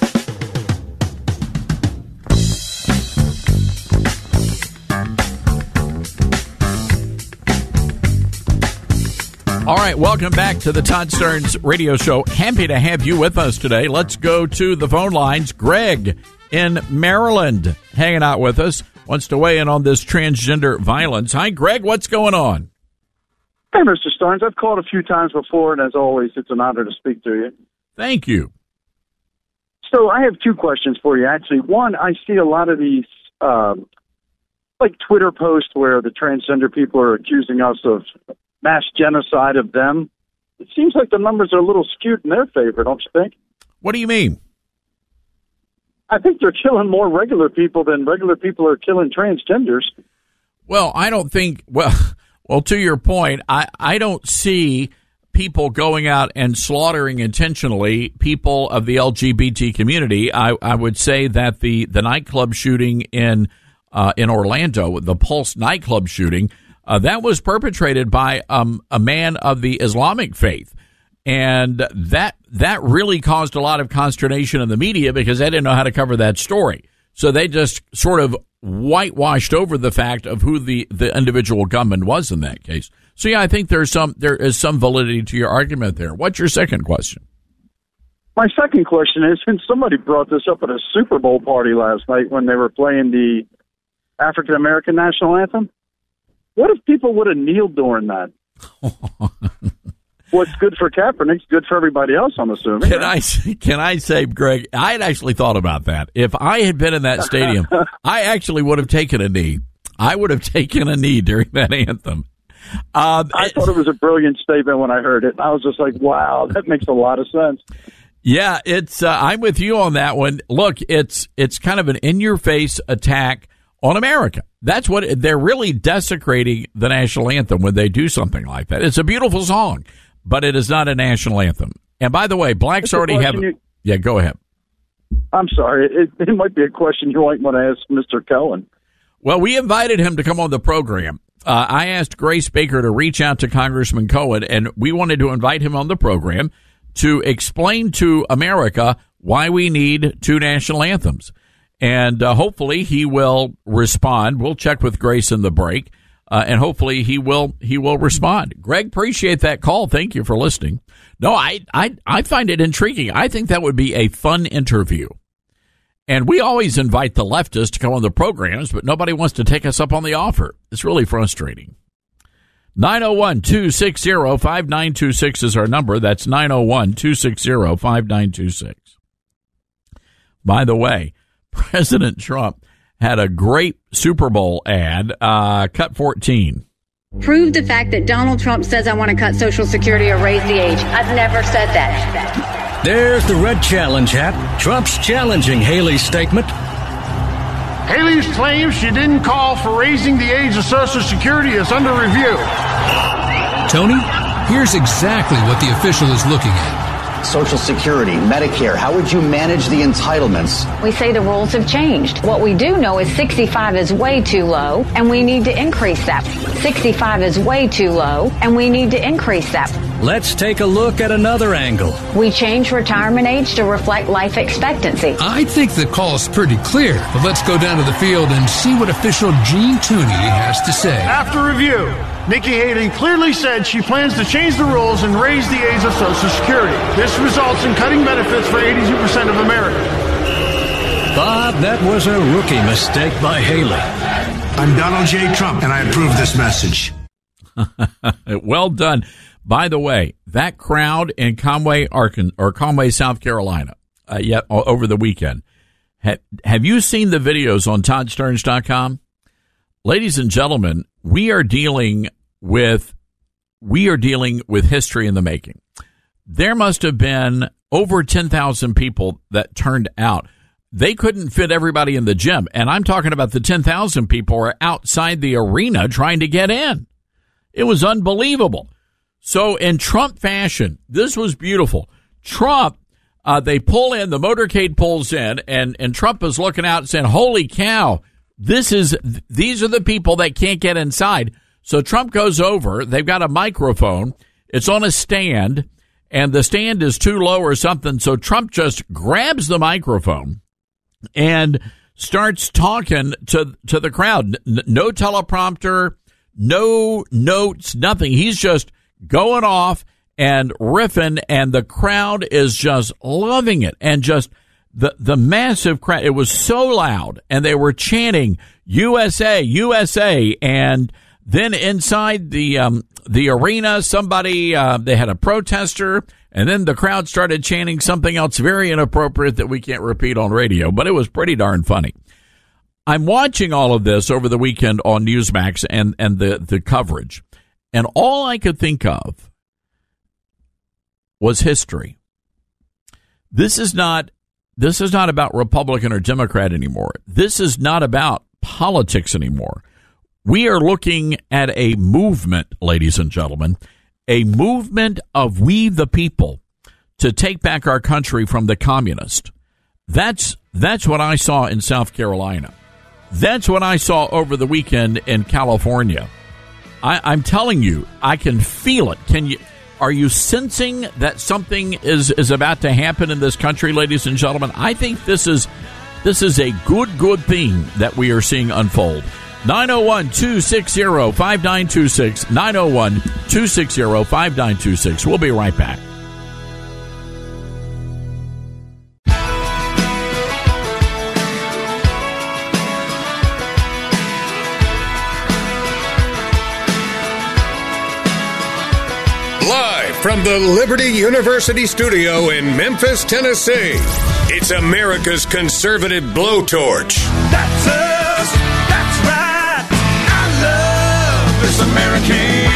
Speaker 4: All right, welcome back to the Todd Stearns Radio Show. Happy to have you with us today. Let's go to the phone lines. Greg in Maryland hanging out with us, wants to weigh in on this transgender violence. Hi, Greg. What's going on?
Speaker 11: Hey, Mister Stearns. I've called a few times before, and as always, it's an honor to speak to you.
Speaker 4: Thank you.
Speaker 11: So I have two questions for you, actually. One, I see a lot of these, um, like, Twitter posts where the transgender people are accusing us of mass genocide of them. It seems like the numbers are a little skewed in their favor, don't you think?
Speaker 4: What do you mean?
Speaker 11: I think they're killing more regular people than regular people are killing transgenders.
Speaker 4: Well, I don't think, well, well, to your point, I, I don't see people going out and slaughtering intentionally people of the L G B T community. I, I would say that the, the nightclub shooting in, uh, in Orlando, the Pulse nightclub shooting, Uh, that was perpetrated by um, a man of the Islamic faith. And that that really caused a lot of consternation in the media because they didn't know how to cover that story. So they just sort of whitewashed over the fact of who the, the individual gunman was in that case. So, yeah, I think there's some there is some validity to your argument there. What's your second question?
Speaker 11: My second question is, and somebody brought this up at a Super Bowl party last night when they were playing the African American national anthem. What if people would have kneeled during that? What's good for Kaepernick's good for everybody else, I'm assuming.
Speaker 4: Can I can I say, Greg, I had actually thought about that. If I had been in that stadium, I actually would have taken a knee. I would have taken a knee during that anthem. Um,
Speaker 11: I thought it was a brilliant statement when I heard it. I was just like, wow, that makes a lot of sense.
Speaker 4: Yeah, it's. Uh, I'm with you on that one. Look, it's it's kind of an in-your-face attack on America. That's what they're really desecrating the national anthem when they do something like that. It's a beautiful song, but it is not a national anthem. And by the way, blacks already have. You, yeah, go ahead.
Speaker 11: I'm sorry. It, it might be a question you might want to ask Mister Cohen.
Speaker 4: Well, we invited him to come on the program. Uh, I asked Grace Baker to reach out to Congressman Cohen, and we wanted to invite him on the program to explain to America why we need two national anthems. And uh, hopefully he will respond. We'll check with Grace in the break, uh, and hopefully he will he will respond. Greg, appreciate that call. Thank you for listening. No, I, I, I find it intriguing. I think that would be a fun interview. And we always invite the leftists to come on the programs, but nobody wants to take us up on the offer. It's really frustrating. nine oh one, two six zero, five nine two six is our number. That's nine oh one, two six zero, five nine two six. By the way, President Trump had a great Super Bowl ad, uh, cut fourteen.
Speaker 12: Prove the fact that Donald Trump says I want to cut Social Security or raise the age. I've never said that.
Speaker 13: There's the red challenge hat. Trump's challenging Haley's statement.
Speaker 14: Haley's claim she didn't call for raising the age of Social Security is under review.
Speaker 15: Tony, here's exactly what the official is looking at.
Speaker 16: Social Security, Medicare, how would you manage the entitlements?
Speaker 12: We say the rules have changed. What we do know is sixty-five is way too low, and we need to increase that. sixty-five is way too low, and we need to increase that.
Speaker 13: Let's take a look at another angle.
Speaker 12: We change retirement age to reflect life expectancy.
Speaker 15: I think the call's pretty clear, but let's go down to the field and see what official Gene Tooney has to say.
Speaker 14: After review, Nikki Haley clearly said she plans to change the rules and raise the age of Social Security. This results in cutting benefits for eighty-two percent of America.
Speaker 13: Bob, that was a rookie mistake by Haley.
Speaker 17: I'm Donald J. Trump, and I approve this message.
Speaker 4: Well done. By the way, that crowd in Conway, Arkansas, or Conway, South Carolina, uh, yet over the weekend, ha- have you seen the videos on Todd Stearns dot com? Ladies and gentlemen, we are dealing with we are dealing with history in the making. There must have been over ten thousand people that turned out. They couldn't fit everybody in the gym, and I'm talking about the ten thousand people who are outside the arena trying to get in. It was unbelievable. So in Trump fashion, this was beautiful. Trump, uh, they pull in, the motorcade pulls in, and, and Trump is looking out and saying, holy cow, this is, these are the people that can't get inside. So Trump goes over, they've got a microphone, it's on a stand, and the stand is too low or something. So Trump just grabs the microphone and starts talking to, to the crowd. N- no teleprompter, no notes, nothing. He's just going off and riffing, and the crowd is just loving it. And just the the massive crowd, it was so loud, and they were chanting U S A, U S A. And then inside the um, the arena, somebody uh, they had a protester, and then the crowd started chanting something else very inappropriate that we can't repeat on radio, but it was pretty darn funny. I'm watching all of this over the weekend on Newsmax and and the the coverage. And all I could think of was history. This is not this is not about Republican or Democrat anymore. This is not about politics anymore. We are looking at a movement, ladies and gentlemen, a movement of we the people to take back our country from the communists. That's that's what I saw in South Carolina. That's what I saw over the weekend in California. I, I'm telling you, I can feel it. Can you? Are you sensing that something is, is about to happen in this country, ladies and gentlemen? I think this is this is a good, good thing that we are seeing unfold. nine oh one, two six zero, five nine two six, nine oh one, two six zero, five nine two six. We'll be right back.
Speaker 5: Live from the Liberty University studio in Memphis, Tennessee, it's America's conservative blowtorch.
Speaker 6: That's us. That's right. I love this American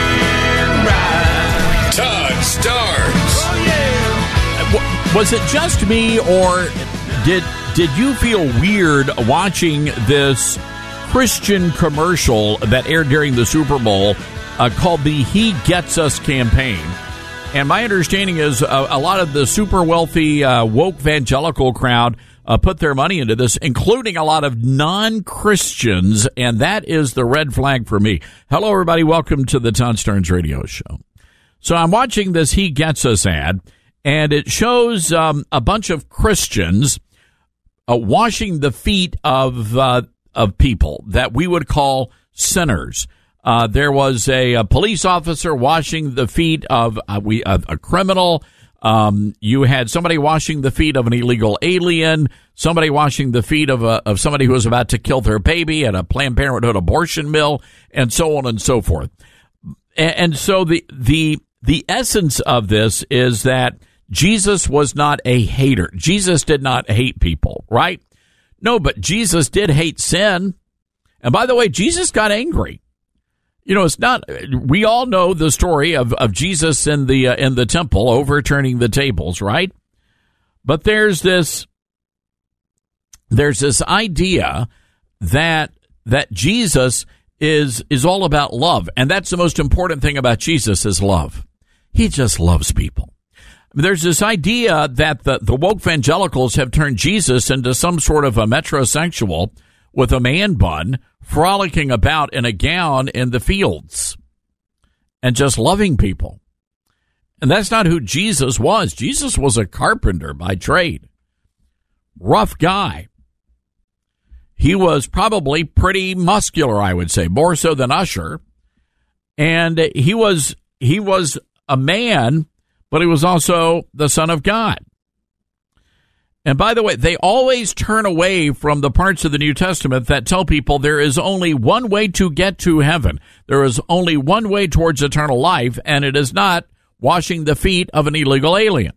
Speaker 6: ride.
Speaker 5: Todd Starnes.
Speaker 6: Oh, yeah.
Speaker 4: Was it just me, or did did you feel weird watching this Christian commercial that aired during the Super Bowl uh, called the He Gets Us campaign? And my understanding is uh, a lot of the super wealthy uh, woke evangelical crowd uh, put their money into this, including a lot of non-Christians, and that is the red flag for me. Hello, everybody. Welcome to the Todd Starnes Radio Show. So I'm watching this He Gets Us ad, and it shows um, a bunch of Christians uh, washing the feet of uh, of people that we would call sinners. Uh, there was a, a police officer washing the feet of uh, we of a criminal. Um, you had somebody washing the feet of an illegal alien. Somebody washing the feet of a, of somebody who was about to kill their baby at a Planned Parenthood abortion mill, and so on and so forth. And, and so the the the essence of this is that Jesus was not a hater. Jesus did not hate people, right? No, but Jesus did hate sin. And by the way, Jesus got angry. You know, it's not, we all know the story of, of Jesus in the, uh, in the temple overturning the tables, right? But there's this, there's this idea that, that Jesus is, is all about love. And that's the most important thing about Jesus is love. He just loves people. There's this idea that the, the woke evangelicals have turned Jesus into some sort of a metrosexual with a man bun, frolicking about in a gown in the fields and just loving people. And that's not who Jesus was. Jesus was a carpenter by trade. Rough guy. He was probably pretty muscular, I would say, more so than Usher. And he was he was a man, but he was also the Son of God. And by the way, they always turn away from the parts of the New Testament that tell people there is only one way to get to heaven. There is only one way towards eternal life, and it is not washing the feet of an illegal alien.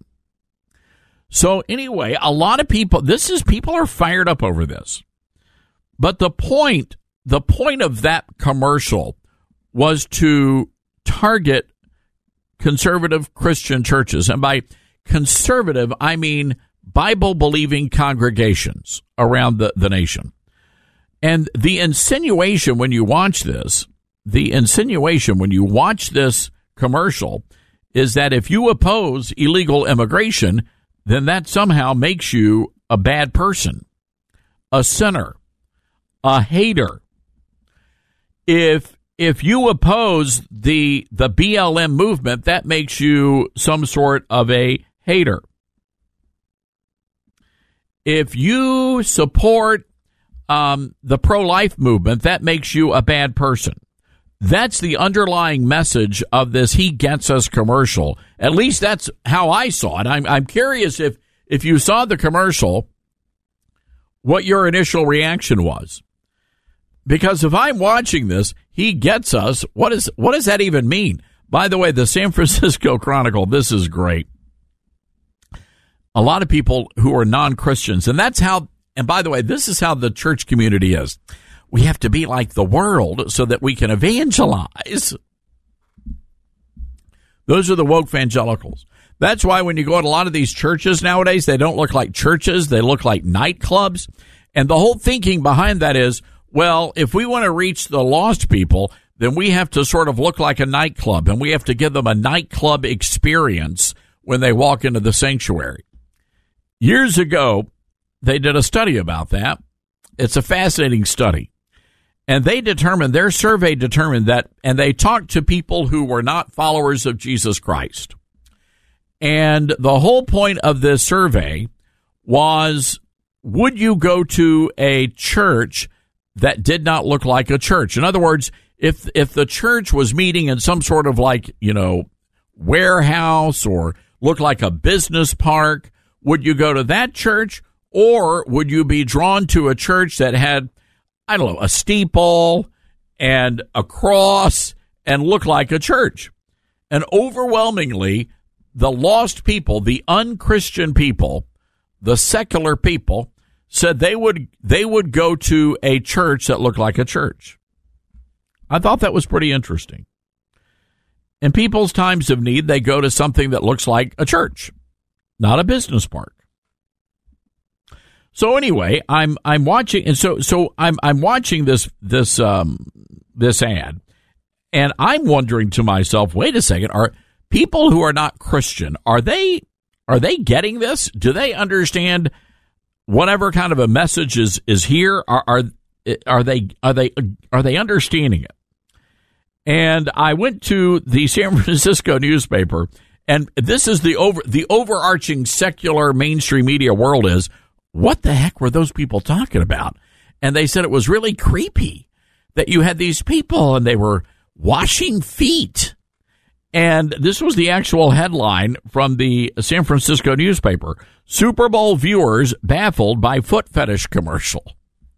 Speaker 4: So anyway, a lot of people, this is, people are fired up over this. But the point, the point of that commercial was to target conservative Christian churches. And by conservative, I mean Bible-believing congregations around the, the nation. And the insinuation when you watch this, the insinuation when you watch this commercial is that if you oppose illegal immigration, then that somehow makes you a bad person, a sinner, a hater. If if you oppose the the B L M movement, that makes you some sort of a hater. If you support um, the pro-life movement, that makes you a bad person. That's the underlying message of this He Gets Us commercial. At least that's how I saw it. I'm, I'm curious if, if you saw the commercial, what your initial reaction was. Because if I'm watching this, He Gets Us, what is what does that even mean? By the way, the San Francisco Chronicle, this is great. A lot of people who are non-Christians, and that's how, and by the way, this is how the church community is. We have to be like the world so that we can evangelize. Those are the woke evangelicals. That's why when you go to a lot of these churches nowadays, they don't look like churches. They look like nightclubs. And the whole thinking behind that is, well, if we want to reach the lost people, then we have to sort of look like a nightclub, and we have to give them a nightclub experience when they walk into the sanctuary. Years ago, they did a study about that. It's a fascinating study. And they determined, their survey determined that, and they talked to people who were not followers of Jesus Christ. And the whole point of this survey was, would you go to a church that did not look like a church? In other words, if if the church was meeting in some sort of like, you know, warehouse or looked like a business park, would you go to that church, or would you be drawn to a church that had, I don't know, a steeple and a cross and looked like a church? And overwhelmingly, the lost people, the unchristian people, the secular people, said they would they would go to a church that looked like a church. I thought that was pretty interesting. In people's times of need, they go to something that looks like a church, not a business park. So anyway, I'm I'm watching, and so so I'm I'm watching this this um this ad, and I'm wondering to myself, wait a second, are people who are not Christian, are they are they getting this? Do they understand whatever kind of a message is is here? Are are are they are they are they understanding it? And I went to the San Francisco newspaper, and this is the over the overarching secular mainstream media world is, what the heck were those people talking about? And they said it was really creepy that you had these people and they were washing feet. And this was the actual headline from the San Francisco newspaper. Super Bowl viewers baffled by foot fetish commercial.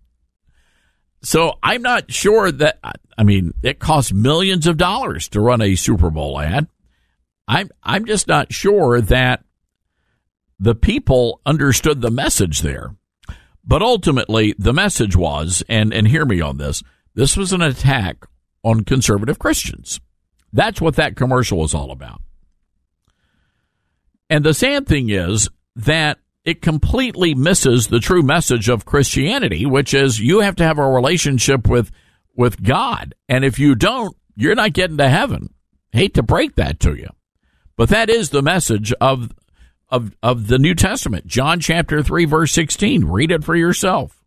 Speaker 4: So I'm not sure that, I mean, it costs millions of dollars to run a Super Bowl ad. I'm, I'm just not sure that the people understood the message there. But ultimately, the message was, and, and hear me on this, this was an attack on conservative Christians. That's what that commercial was all about. And the sad thing is that it completely misses the true message of Christianity, which is you have to have a relationship with, with God. And if you don't, you're not getting to heaven. Hate to break that to you. But that is the message of Of, of the New Testament, John chapter three, verse sixteen. Read it for yourself.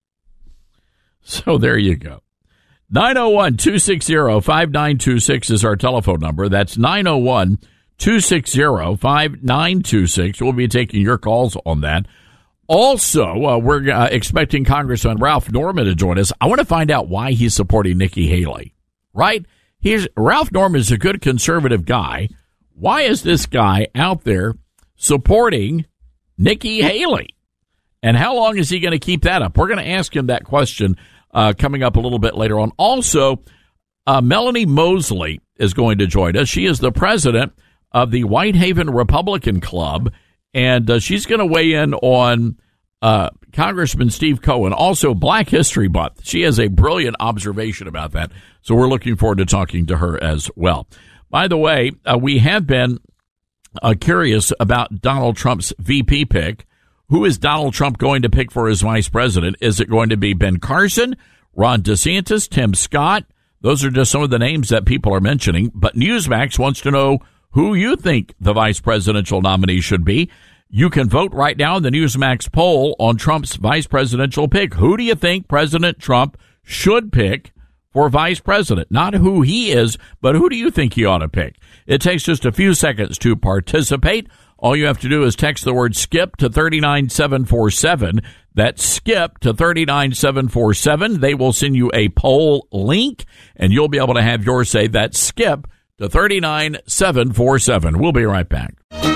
Speaker 4: So there you go. nine oh one, two six zero, five nine two six is our telephone number. That's nine oh one, two six zero, five nine two six. We'll be taking your calls on that. Also, uh, we're uh, expecting Congressman Ralph Norman to join us. I want to find out why he's supporting Nikki Haley, right? He's, Ralph Norman is a good conservative guy. Why is this guy out there supporting Nikki Haley? And how long is he going to keep that up? We're going to ask him that question uh, coming up a little bit later on. Also, uh, Melanie Mosley is going to join us. She is the president of the Whitehaven Republican Club, and uh, she's going to weigh in on uh, Congressman Steve Cohen, also Black History Month. She has a brilliant observation about that, so we're looking forward to talking to her as well. By the way, uh, we have been Uh, curious about Donald Trump's V P pick. Who is Donald Trump going to pick for his vice president? Is it going to be Ben Carson, Ron DeSantis, Tim Scott? Those are just some of the names that people are mentioning. But Newsmax wants to know who you think the vice presidential nominee should be. You can vote right now in the Newsmax poll on Trump's vice presidential pick. Who do you think President Trump should pick for vice president? Not who he is, but who do you think he ought to pick? It takes just a few seconds to participate. All you have to do is text the word SKIP to three nine seven four seven. That's SKIP to three nine seven four seven. They will send you a poll link, and you'll be able to have yours say that's SKIP to three nine seven four seven. We'll be right back.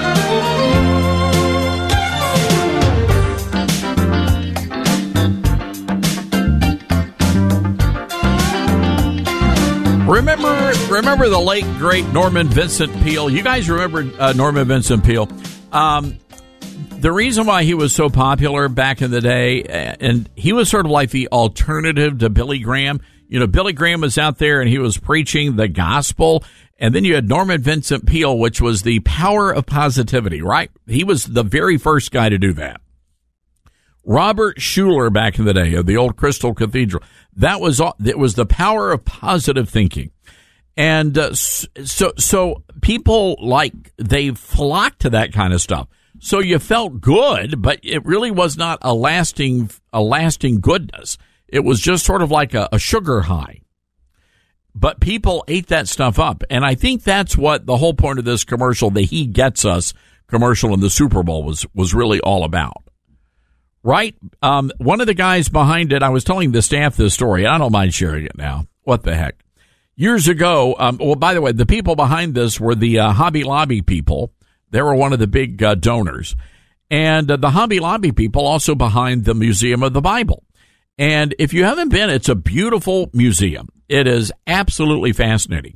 Speaker 4: Remember, remember the late, great Norman Vincent Peale? You guys remember uh, Norman Vincent Peale? Um, the reason why he was so popular back in the day, and he was sort of like the alternative to Billy Graham. You know, Billy Graham was out there and he was preaching the gospel. And then you had Norman Vincent Peale, which was the power of positivity, right? He was the very first guy to do that. Robert Schuller back in the day of the old Crystal Cathedral. That was it was the power of positive thinking. And uh, so so people like they flocked to that kind of stuff. So you felt good, but it really was not a lasting a lasting goodness. It was just sort of like a, a sugar high. But people ate that stuff up. And I think that's what the whole point of this commercial, the He Gets Us commercial in the Super Bowl was was really all about. Right? Um, one of the guys behind it, I was telling the staff this story. I don't mind sharing it now. What the heck? Years ago, um, well, by the way, the people behind this were the uh, Hobby Lobby people. They were one of the big uh, donors. And uh, the Hobby Lobby people also behind the Museum of the Bible. And if you haven't been, it's a beautiful museum. It is absolutely fascinating.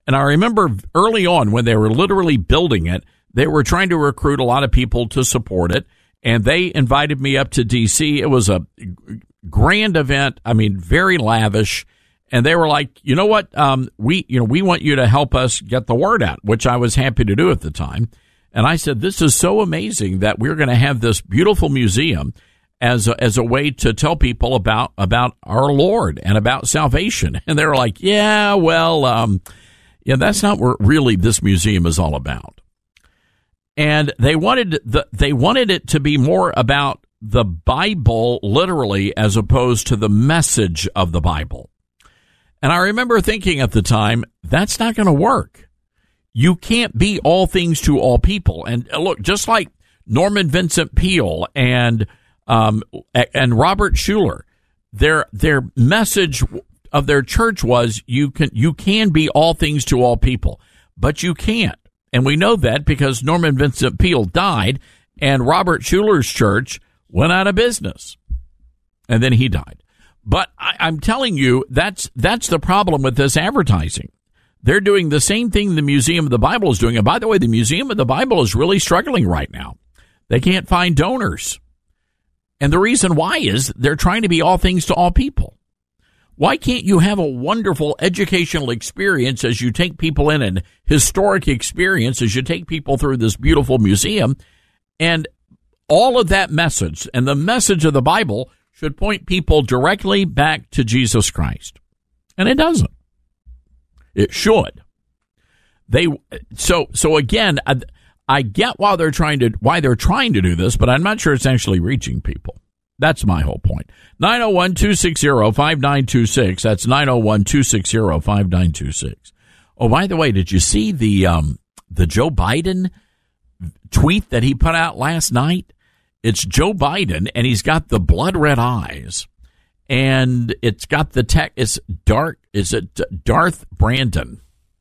Speaker 4: And I remember early on when they were literally building it, they were trying to recruit a lot of people to support it. And they invited me up to D C. It was a grand event. I mean, very lavish. And they were like, you know what? Um, we, you know, we want you to help us get the word out, which I was happy to do at the time. And I said, this is so amazing that we're going to have this beautiful museum as a, as a way to tell people about, about our Lord and about salvation. And they were like, yeah, well, um, yeah, that's not what really this museum is all about. And they wanted the, they wanted it to be more about the Bible literally as opposed to the message of the Bible. And I remember thinking at the time, that's not going to work. You can't be all things to all people. And look, just like Norman Vincent Peale and um, and Robert Schuller, their their message of their church was you can you can be all things to all people, but you can't. And we know that because Norman Vincent Peale died, and Robert Schuller's church went out of business, and then he died. But I, I'm telling you, that's that's the problem with this advertising. They're doing the same thing the Museum of the Bible is doing. And by the way, the Museum of the Bible is really struggling right now. They can't find donors. And the reason why is they're trying to be all things to all people. Why can't you have a wonderful educational experience as you take people in, an historic experience as you take people through this beautiful museum, and all of that message and the message of the Bible should point people directly back to Jesus Christ. And it doesn't. It should. They so so again, I, I get why they're trying to why they're trying to do this, but I'm not sure it's actually reaching people. That's my whole point. nine oh one, two six zero, five nine two six. That's nine oh one, two six zero, five nine two six. Oh, by the way, did you see the um the Joe Biden tweet that he put out last night? It's Joe Biden, and he's got the blood red eyes, and it's got the tech. It's dark. Is it Darth Brandon?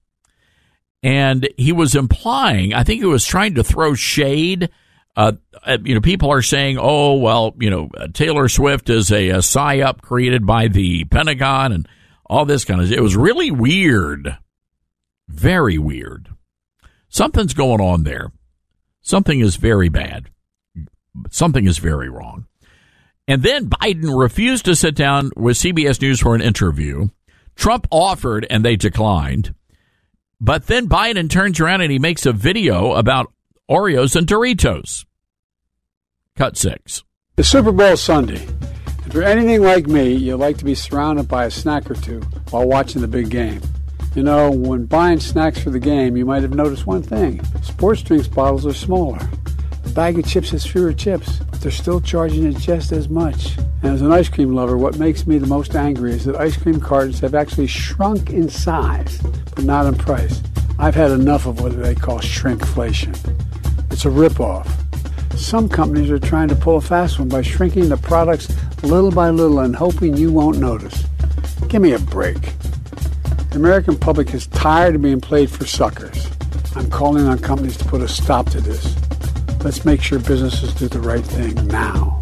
Speaker 4: And he was implying, I think he was trying to throw shade. Uh, you know, people are saying, "Oh, well, you know, Taylor Swift is a, a psyop created by the Pentagon," and all this kind of. It was really weird, very weird. Something's going on there. Something is very bad. Something is very wrong. And then Biden refused to sit down with C B S News for an interview. Trump offered and they declined. But then Biden turns around and he makes a video about Oreos and Doritos. Cut six.
Speaker 18: The Super Bowl Sunday. If you're anything like me, you like to be surrounded by a snack or two while watching the big game. You know, when buying snacks for the game, you might have noticed one thing. Sports drinks bottles are smaller. The bag of chips has fewer chips, but they're still charging it just as much. And as an ice cream lover, what makes me the most angry is that ice cream cartons have actually shrunk in size, but not in price. I've had enough of what they call shrinkflation. It's a ripoff. Some companies are trying to pull a fast one by shrinking the products little by little and hoping you won't notice. Give me a break. The American public is tired of being played for suckers. I'm calling on companies to put a stop to this. Let's make sure businesses do the right thing now.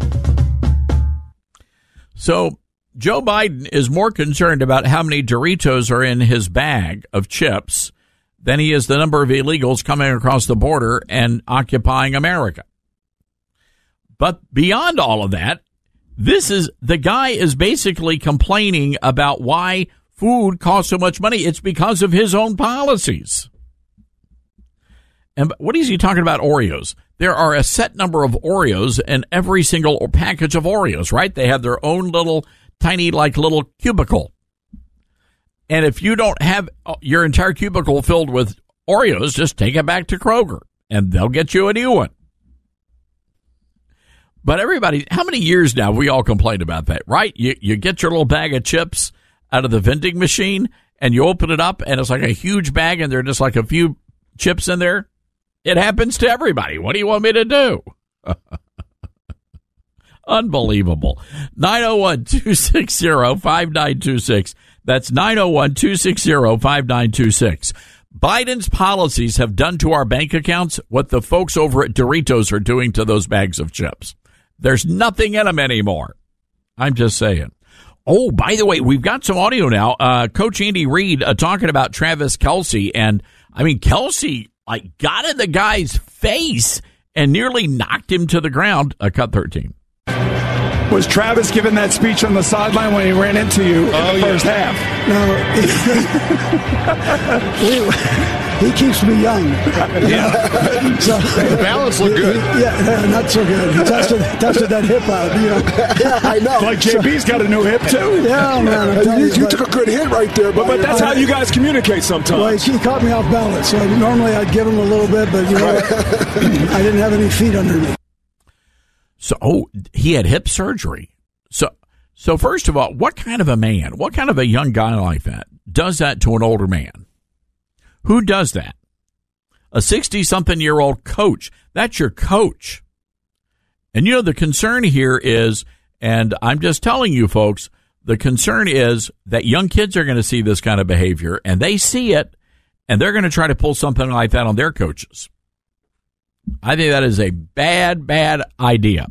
Speaker 4: So Joe Biden is more concerned about how many Doritos are in his bag of chips than he is the number of illegals coming across the border and occupying America. But beyond all of that, this is the guy is basically complaining about why food costs so much money. It's because of his own policies. And what is he talking about? Oreos. There are a set number of Oreos in every single package of Oreos, right? They have their own little tiny, like little cubicle. And if you don't have your entire cubicle filled with Oreos, just take it back to Kroger and they'll get you a new one. But everybody, how many years now have we all complained about that, right? You, you get your little bag of chips out of the vending machine and you open it up and it's like a huge bag and there are just like a few chips in there. It happens to everybody. What do you want me to do? Unbelievable. nine oh one, two six zero, five nine two six. That's nine oh one, two six zero, five nine two six. Biden's policies have done to our bank accounts what the folks over at Doritos are doing to those bags of chips. There's nothing in them anymore. I'm just saying. Oh, by the way, we've got some audio now. Uh, Coach Andy Reid uh, talking about Travis Kelce. And, I mean, Kelce, like, got in the guy's face and nearly knocked him to the ground. Uh, cut thirteen.
Speaker 6: Was Travis giving that speech on the sideline when he ran into you in
Speaker 19: oh,
Speaker 6: the first
Speaker 19: yeah.
Speaker 6: half?
Speaker 19: No. he, he keeps me young.
Speaker 6: Yeah.
Speaker 19: So,
Speaker 6: the balance looked good.
Speaker 19: He, yeah, not so good. He tested, tested that hip out. You know.
Speaker 6: Yeah, I know. Like J B's got a new hip, too.
Speaker 19: Yeah, man. I'm
Speaker 6: you
Speaker 19: you,
Speaker 6: you took a good hit right there. But, but that's I, how you guys communicate sometimes.
Speaker 19: Well, he caught me off balance. So normally I'd give him a little bit, but, you know, I didn't have any feet under me.
Speaker 4: So, oh, he had hip surgery. So, so first of all, what kind of a man, what kind of a young guy like that does that to an older man? Who does that? A sixty-something-year-old coach. That's your coach. And, you know, the concern here is, and I'm just telling you, folks, the concern is that young kids are going to see this kind of behavior, and they see it, and they're going to try to pull something like that on their coaches. I think that is a bad, bad idea.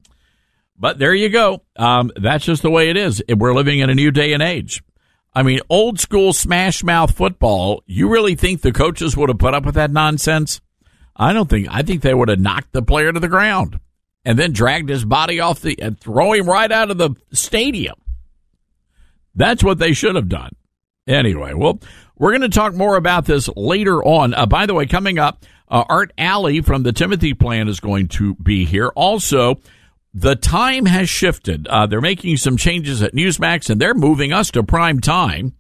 Speaker 4: But there you go. Um, that's just the way it is. We're living in a new day and age. I mean, old school smash mouth football, you really think the coaches would have put up with that nonsense? I don't think. I think they would have knocked the player to the ground and then dragged his body off the and throw him right out of the stadium. That's what they should have done. Anyway, well, we're going to talk more about this later on. Uh, by the way, coming up, uh, Art Alley from the Timothy Plan is going to be here. Also, the time has shifted. Uh, they're making some changes at Newsmax, and they're moving us to prime time.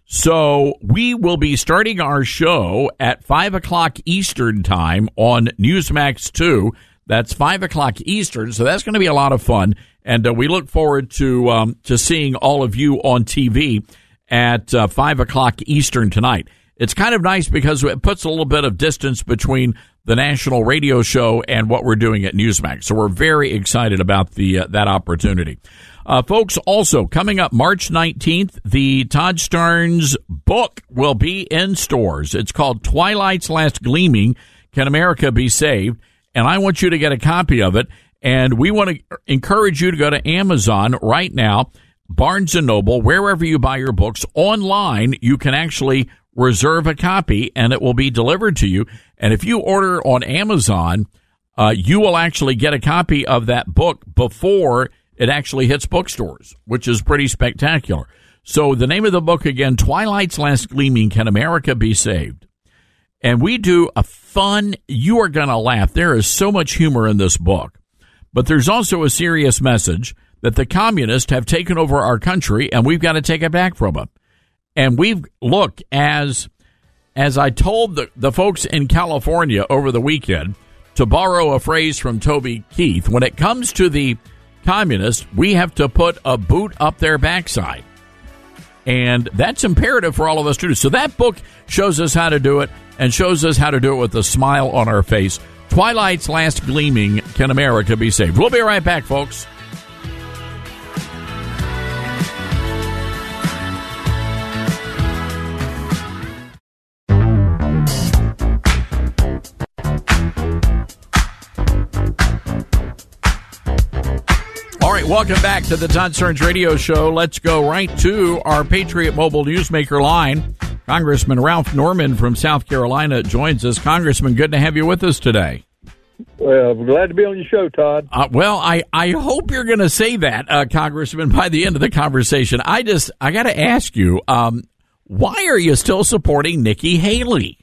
Speaker 4: So we will be starting our show at five o'clock Eastern time on Newsmax two. That's five o'clock Eastern, so that's going to be a lot of fun. And uh, we look forward to um, to seeing all of you on T V at uh, five o'clock Eastern tonight. It's kind of nice because it puts a little bit of distance between the national radio show and what we're doing at Newsmax. So we're very excited about the uh, that opportunity. Uh, folks, also coming up March nineteenth, the Todd Starnes book will be in stores. It's called Twilight's Last Gleaming, Can America Be Saved? And I want you to get a copy of it. And we want to encourage you to go to Amazon right now, Barnes and Noble, wherever you buy your books. Online, you can actually reserve a copy, and it will be delivered to you. And if you order on Amazon, uh, you will actually get a copy of that book before it actually hits bookstores, which is pretty spectacular. So the name of the book, again, Twilight's Last Gleaming, Can America Be Saved? And we do a fun, you are going to laugh. There is so much humor in this book. But there's also a serious message that the communists have taken over our country, and we've got to take it back from them. And we've, look, as as I told the, the folks in California over the weekend, to borrow a phrase from Toby Keith, when it comes to the communists, we have to put a boot up their backside. And that's imperative for all of us to do. So that book shows us how to do it and shows us how to do it with a smile on our face. Twilight's Last Gleaming, Can America Be Saved? We'll be right back, folks. All right, welcome back to the Todd Starnes Radio Show. Let's go right to our Patriot Mobile Newsmaker line. Congressman Ralph Norman from South Carolina joins us. Congressman, good to have you with us today.
Speaker 20: Well, I'm glad to be on your show, Todd.
Speaker 4: Uh, well, I, I hope you're going to say that, uh, Congressman, by the end of the conversation. I just, I got to ask you, um, why are you still supporting Nikki Haley?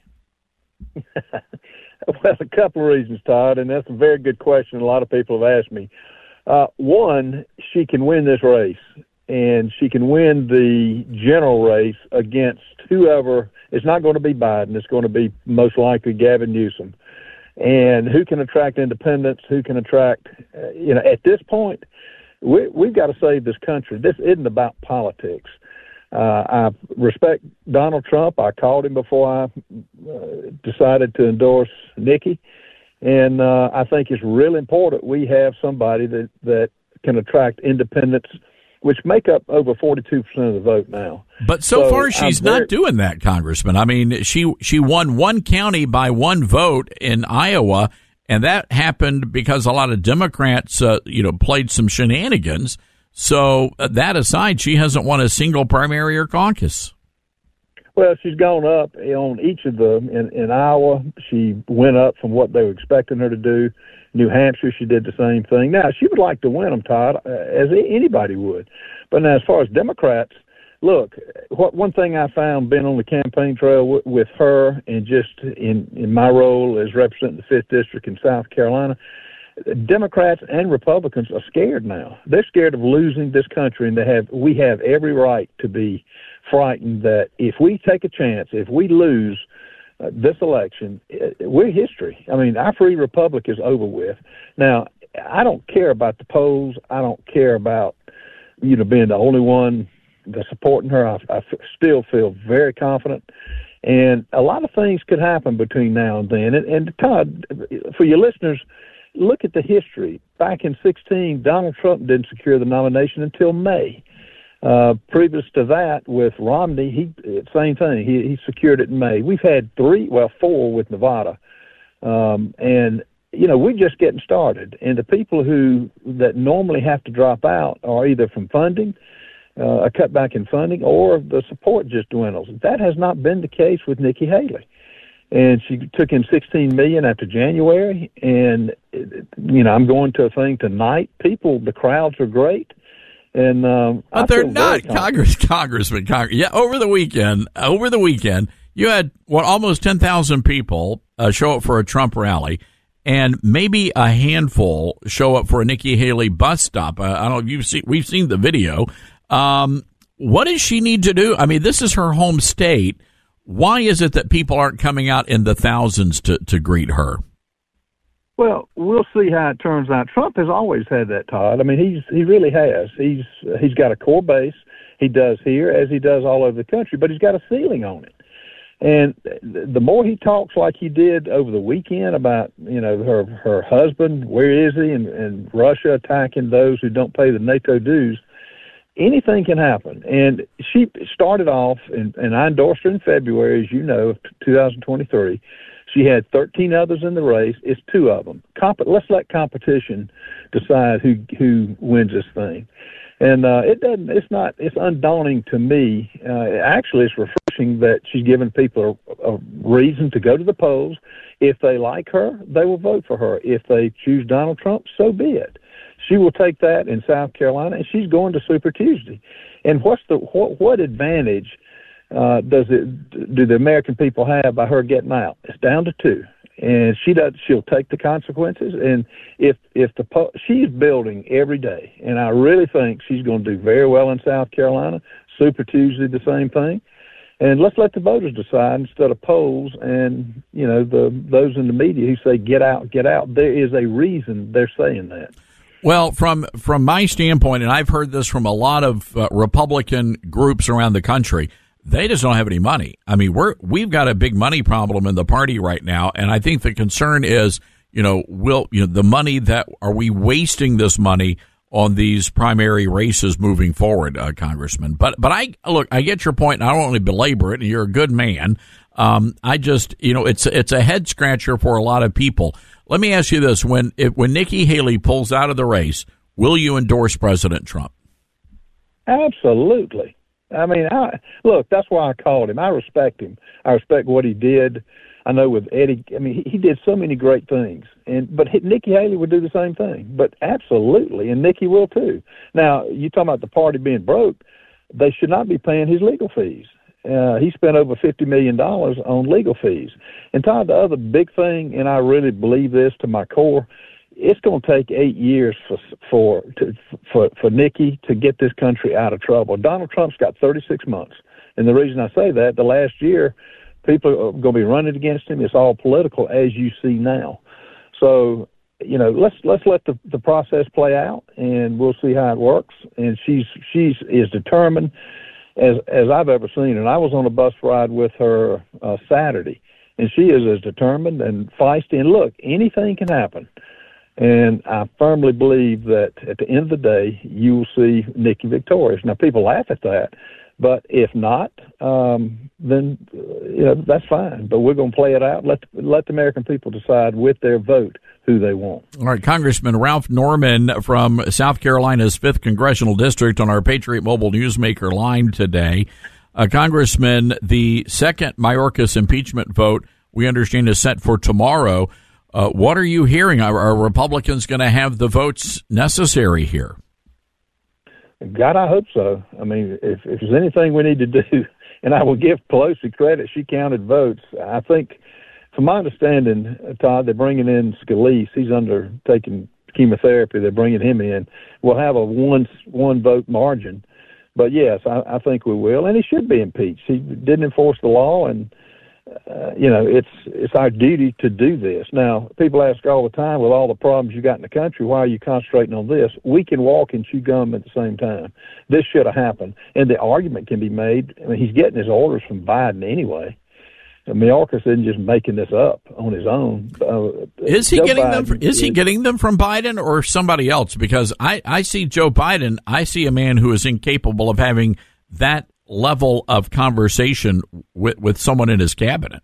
Speaker 20: Well, a couple of reasons, Todd, and that's a very good question. A lot of people have asked me. Uh, one, she can win this race, and she can win the general race against whoever. It's not going to be Biden. It's going to be most likely Gavin Newsom. And who can attract independents? Who can attract, uh, you know, at this point, we, we've got to save this country. This isn't about politics. Uh, I respect Donald Trump. I called him before I uh, decided to endorse Nikki. And uh, I think it's really important we have somebody that, that can attract independents, which make up over forty-two percent of the vote now.
Speaker 4: But so, so far, she's
Speaker 20: very,
Speaker 4: not doing that, Congressman. I mean, she she won one county by one vote in Iowa, and that happened because a lot of Democrats, uh, you know, played some shenanigans. So uh, that aside, she hasn't won a single primary or caucus.
Speaker 20: Well, she's gone up on each of them. In, in Iowa, she went up from what they were expecting her to do. New Hampshire, she did the same thing. Now, she would like to win them, Todd, as anybody would. But now, as far as Democrats, look, what one thing I found being on the campaign trail w- with her and just in, in my role as representing the fifth District in South Carolina, Democrats and Republicans are scared now. They're scared of losing this country, and they have we have every right to be frightened that if we take a chance, if we lose uh, this election, it, we're history. I mean, our free republic is over with. Now, I don't care about the polls. I don't care about, you know, being the only one that's supporting her. I, I f- still feel very confident. And a lot of things could happen between now and then. And, and Todd, for your listeners, look at the history. Back in sixteen, Donald Trump didn't secure the nomination until May. Uh, previous to that, with Romney, he same thing. He, he secured it in May. We've had three, well, four with Nevada, um, and you know we're just getting started. And the people who that normally have to drop out are either from funding, uh, a cutback in funding, or the support just dwindles. That has not been the case with Nikki Haley. And she took in sixteen million dollars after January. And, you know, I'm going to a thing tonight. People, the crowds are great. And um,
Speaker 4: But
Speaker 20: I
Speaker 4: they're
Speaker 20: feel
Speaker 4: not,
Speaker 20: very
Speaker 4: Congress, Congressman. Congress, yeah, over the weekend, over the weekend, you had, what, almost ten thousand people uh, show up for a Trump rally. And maybe a handful show up for a Nikki Haley bus stop. Uh, I don't know if you've seen, we've seen the video. Um, what does she need to do? I mean, this is her home state. Why is it that people aren't coming out in the thousands to, to greet her?
Speaker 20: Well, we'll see how it turns out. Trump has always had that, Todd. I mean, he's he really has. He's he's got a core base. He does here as he does all over the country, but he's got a ceiling on it. And the more he talks like he did over the weekend about, you know, her her husband, where is he, and, and Russia attacking those who don't pay the NATO dues, anything can happen. And she started off, and, and I endorsed her in February, as you know, of two thousand twenty-three. She had thirteen others in the race. It's two of them. Comp- let's let competition decide who who wins this thing. And uh, it doesn't. It's not. It's undaunting to me. Uh, actually, it's refreshing that she's giving people a, a reason to go to the polls. If they like her, they will vote for her. If they choose Donald Trump, so be it. She will take that in South Carolina, and she's going to Super Tuesday. And what's the what, what advantage uh, does it do the American people have by her getting out? It's down to two, and she does. She'll take the consequences. And if if the she's building every day, and I really think she's going to do very well in South Carolina. Super Tuesday, the same thing. And let's let the voters decide instead of polls and, you know, the those in the media who say get out, get out. There is a reason they're saying that.
Speaker 4: Well, from from my standpoint, and I've heard this from a lot of uh, Republican groups around the country, they just don't have any money. I mean, we're we've got a big money problem in the party right now, and I think the concern is, you know, will you know the money that are we wasting this money on these primary races moving forward, uh, Congressman? But but I look, I get your point, and I don't want to belabor it. And you're a good man. Um, I just, you know, it's it's a head scratcher for a lot of people. Let me ask you this: when if, when Nikki Haley pulls out of the race, will you endorse President Trump?
Speaker 20: Absolutely. I mean, I, look, that's why I called him. I respect him. I respect what he did. I know with Eddie, I mean, he, he did so many great things, and but Nikki Haley would do the same thing. But absolutely, and Nikki will too. Now, you talking about the party being broke? They should not be paying his legal fees. Uh, he spent over fifty million dollars on legal fees. And Todd, the other big thing, and I really believe this to my core, it's going to take eight years for for to, for for Nikki to get this country out of trouble. Donald Trump's got thirty-six months, and the reason I say that, the last year, people are going to be running against him. It's all political, as you see now. So, you know, let's let's let the, the process play out, and we'll see how it works. And she's she's is determined as as I've ever seen. And I was on a bus ride with her uh, Saturday, and she is as determined and feisty. And look, anything can happen. And I firmly believe that at the end of the day, you will see Nikki victorious. Now, people laugh at that, but if not, um, then uh, you know that's fine. But we're going to play it out. Let let the American people decide with their vote who they want.
Speaker 4: All right, Congressman Ralph Norman from South Carolina's fifth Congressional District on our Patriot Mobile Newsmaker line today. Uh, Congressman, the second Mayorkas impeachment vote, we understand, is set for tomorrow. Uh, what are you hearing? Are, are Republicans going to have the votes necessary here?
Speaker 20: God, I hope so. I mean, if, if there's anything we need to do, and I will give Pelosi credit, she counted votes. I think, from my understanding, Todd, they're bringing in Scalise. He's undertaking chemotherapy. They're bringing him in. We'll have a one one vote margin. But, yes, I, I think we will. And he should be impeached. He didn't enforce the law, and, uh, you know, it's it's our duty to do this. Now, people ask all the time, with all the problems you got in the country, why are you concentrating on this? We can walk and chew gum at the same time. This should have happened. And the argument can be made. I mean, he's getting his orders from Biden anyway. Mayorkas isn't just making this up on his own. Uh,
Speaker 4: is he
Speaker 20: Joe
Speaker 4: getting
Speaker 20: Biden
Speaker 4: them? From, is he
Speaker 20: is,
Speaker 4: getting them from Biden or somebody else? Because I, I see Joe Biden. I see a man who is incapable of having that level of conversation with, with someone in his cabinet.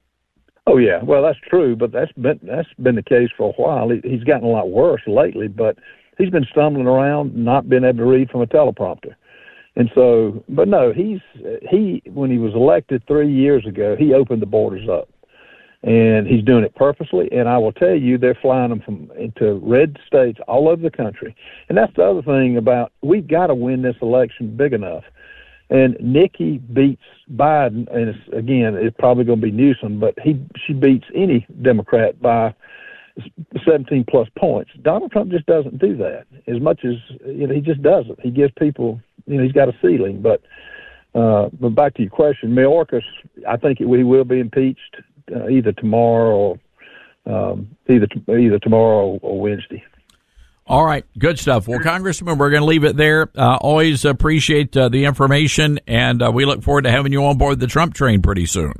Speaker 20: Oh yeah, well that's true, but that's been that's been the case for a while. He, he's gotten a lot worse lately, but he's been stumbling around, not being able to read from a teleprompter. And so, but no, he's he when he was elected three years ago, he opened the borders up, and he's doing it purposely. And I will tell you, they're flying them from into red states all over the country. And that's the other thing about we've got to win this election big enough. And Nikki beats Biden, and it's, again, it's probably going to be Newsom, but he she beats any Democrat by seventeen plus points. Donald Trump just doesn't do that as much as, you know, he just doesn't. He gives people, you know, he's got a ceiling. But uh, but back to your question, Mayorkas, I think we will be impeached uh, either tomorrow or um, either either tomorrow or, or Wednesday.
Speaker 4: All right, good stuff. Well, Congressman, we're going to leave it there. Uh, always appreciate uh, the information, and uh, we look forward to having you on board the Trump train pretty soon.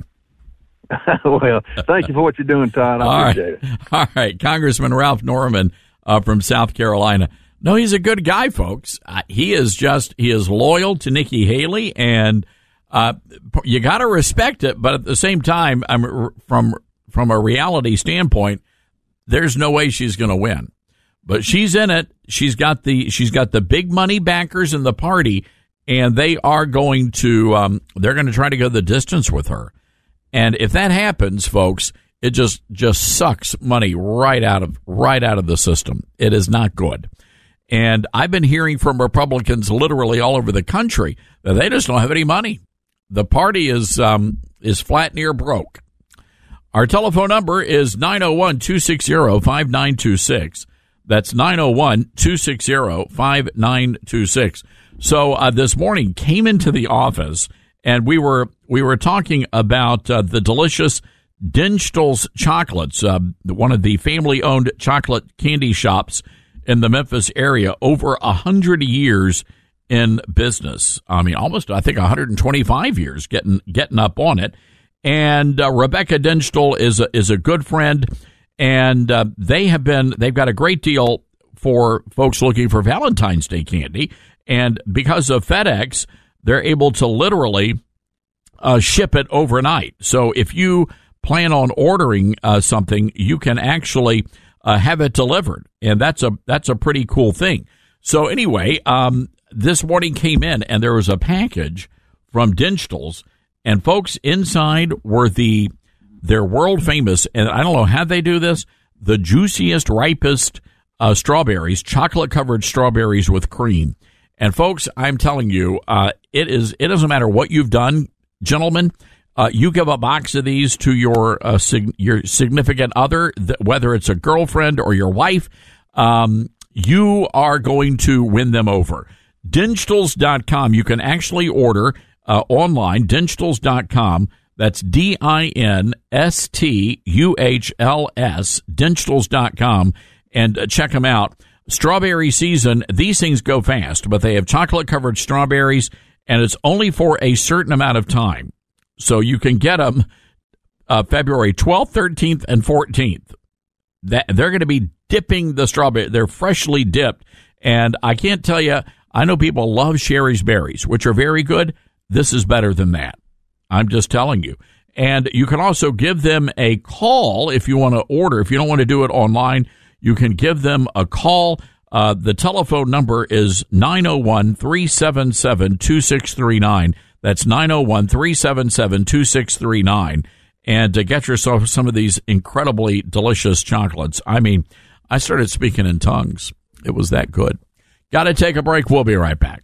Speaker 20: Well, thank you for what you're doing, Todd. I
Speaker 4: All
Speaker 20: appreciate
Speaker 4: right.
Speaker 20: it.
Speaker 4: All right, Congressman Ralph Norman uh, from South Carolina. No, he's a good guy, folks. Uh, he is just, he is loyal to Nikki Haley, and uh, you got to respect it. But at the same time, I'm, from from a reality standpoint, there's no way she's going to win. But she's in it. She's got the she's got the big money backers in the party, and they are going to um, they're going to try to go the distance with her. And if that happens, folks, it just just sucks money right out of right out of the system. It is not good. And I've been hearing from Republicans literally all over the country that they just don't have any money. The party is um, is flat near broke. Our telephone number is nine oh one, two six zero, five nine two six. That's nine oh one, two six zero, five nine two six. So uh, this morning came into the office, and we were we were talking about uh, the delicious Dinstall's chocolates, uh, one of the family-owned chocolate candy shops in the Memphis area, over a hundred years in business. I mean, almost I think one hundred twenty-five years getting getting up on it. And uh, Rebecca Dinstall is a, is a good friend. And uh, they have been, they've got a great deal for folks looking for Valentine's Day candy. And because of FedEx, they're able to literally uh, ship it overnight. So if you plan on ordering uh, something, you can actually uh, have it delivered. And that's a that's a pretty cool thing. So anyway, um, this morning came in and there was a package from Dinstall's. And folks, inside were the They're world famous, and I don't know how they do this, the juiciest, ripest uh, strawberries, chocolate-covered strawberries with cream. And, folks, I'm telling you, uh, it is. It doesn't matter what you've done, gentlemen. Uh, you give a box of these to your uh, sig- your significant other, th- whether it's a girlfriend or your wife, um, you are going to win them over. Dinstalls dot com. You can actually order uh, online, Dinstalls dot com. That's D I N S T U H L S, Dinstalls dot com, and uh, check them out. Strawberry season, these things go fast, but they have chocolate-covered strawberries, and it's only for a certain amount of time. So you can get them uh, February twelfth, thirteenth, and fourteenth. That, they're going to be dipping the strawberry. They're freshly dipped, and I can't tell you, I know people love Sherry's berries, which are very good. This is better than that. I'm just telling you. And you can also give them a call if you want to order. If you don't want to do it online, you can give them a call. Uh, the telephone number is nine oh one, three seven seven, two six three nine. That's nine oh one, three seven seven, two six three nine. And to get yourself some of these incredibly delicious chocolates. I mean, I started speaking in tongues. It was that good. Got to take a break. We'll be right back.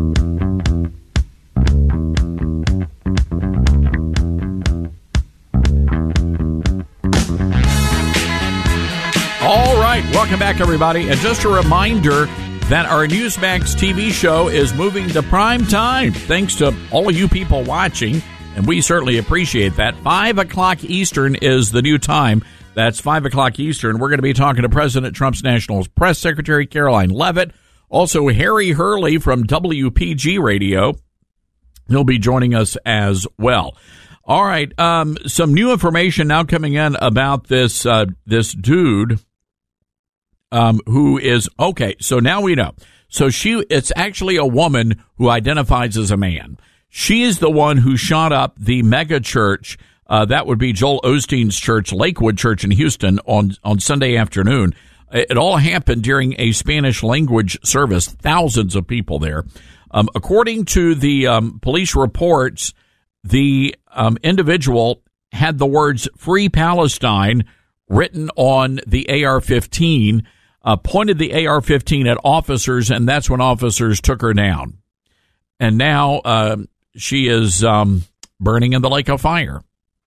Speaker 4: All right, welcome back, everybody. And just a reminder that our Newsmax T V show is moving to prime time, thanks to all of you people watching, and we certainly appreciate that. five o'clock Eastern is the new time. That's five o'clock Eastern. We're going to be talking to President Trump's National Press Secretary, Caroline Leavitt. Also, Harry Hurley from W P G Radio. He'll be joining us as well. All right, um, some new information now coming in about this uh, this dude um, who is, okay, so now we know. So she, it's actually a woman who identifies as a man. She is the one who shot up the mega church. Uh, that would be Joel Osteen's church, Lakewood Church in Houston, on, on Sunday afternoon. It all happened during a Spanish language service. Thousands of people there. Um, according to the um, police reports, the um, individual had the words "Free Palestine" written on the A R fifteen, uh, pointed the A R fifteen at officers, and that's when officers took her down. And now uh, she is um, burning in the lake of fire.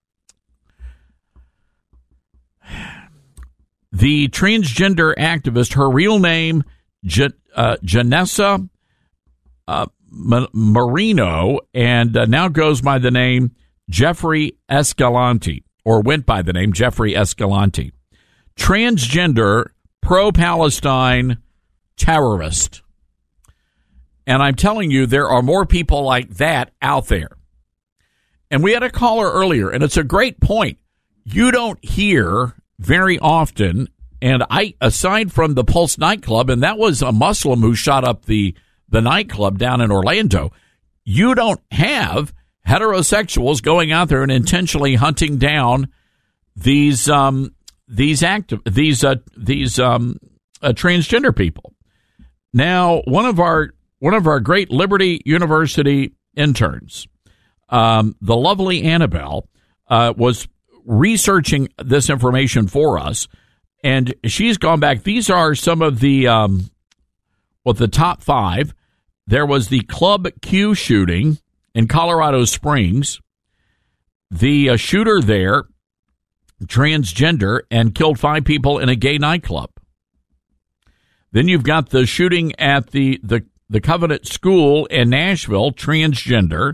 Speaker 4: The transgender activist, her real name, J- uh, Janessa uh, M- Marino, and uh, now goes by the name Jeffrey Escalante, or went by the name Jeffrey Escalante. Transgender, pro-Palestine terrorist. And I'm telling you, there are more people like that out there. And we had a caller earlier, and it's a great point. You don't hear very often, and I, aside from the Pulse nightclub, and that was a Muslim who shot up the, the nightclub down in Orlando, you don't have heterosexuals going out there and intentionally hunting down these um, these active these uh, these um, uh, transgender people. Now, one of our one of our great Liberty University interns, um, the lovely Annabelle, uh, was researching this information for us, and she's gone back. These are some of the um, well, the top five. There was the Club Q shooting in Colorado Springs. The uh, shooter there, transgender, and killed five people in a gay nightclub. Then you've got the shooting at the, the, the Covenant School in Nashville, transgender,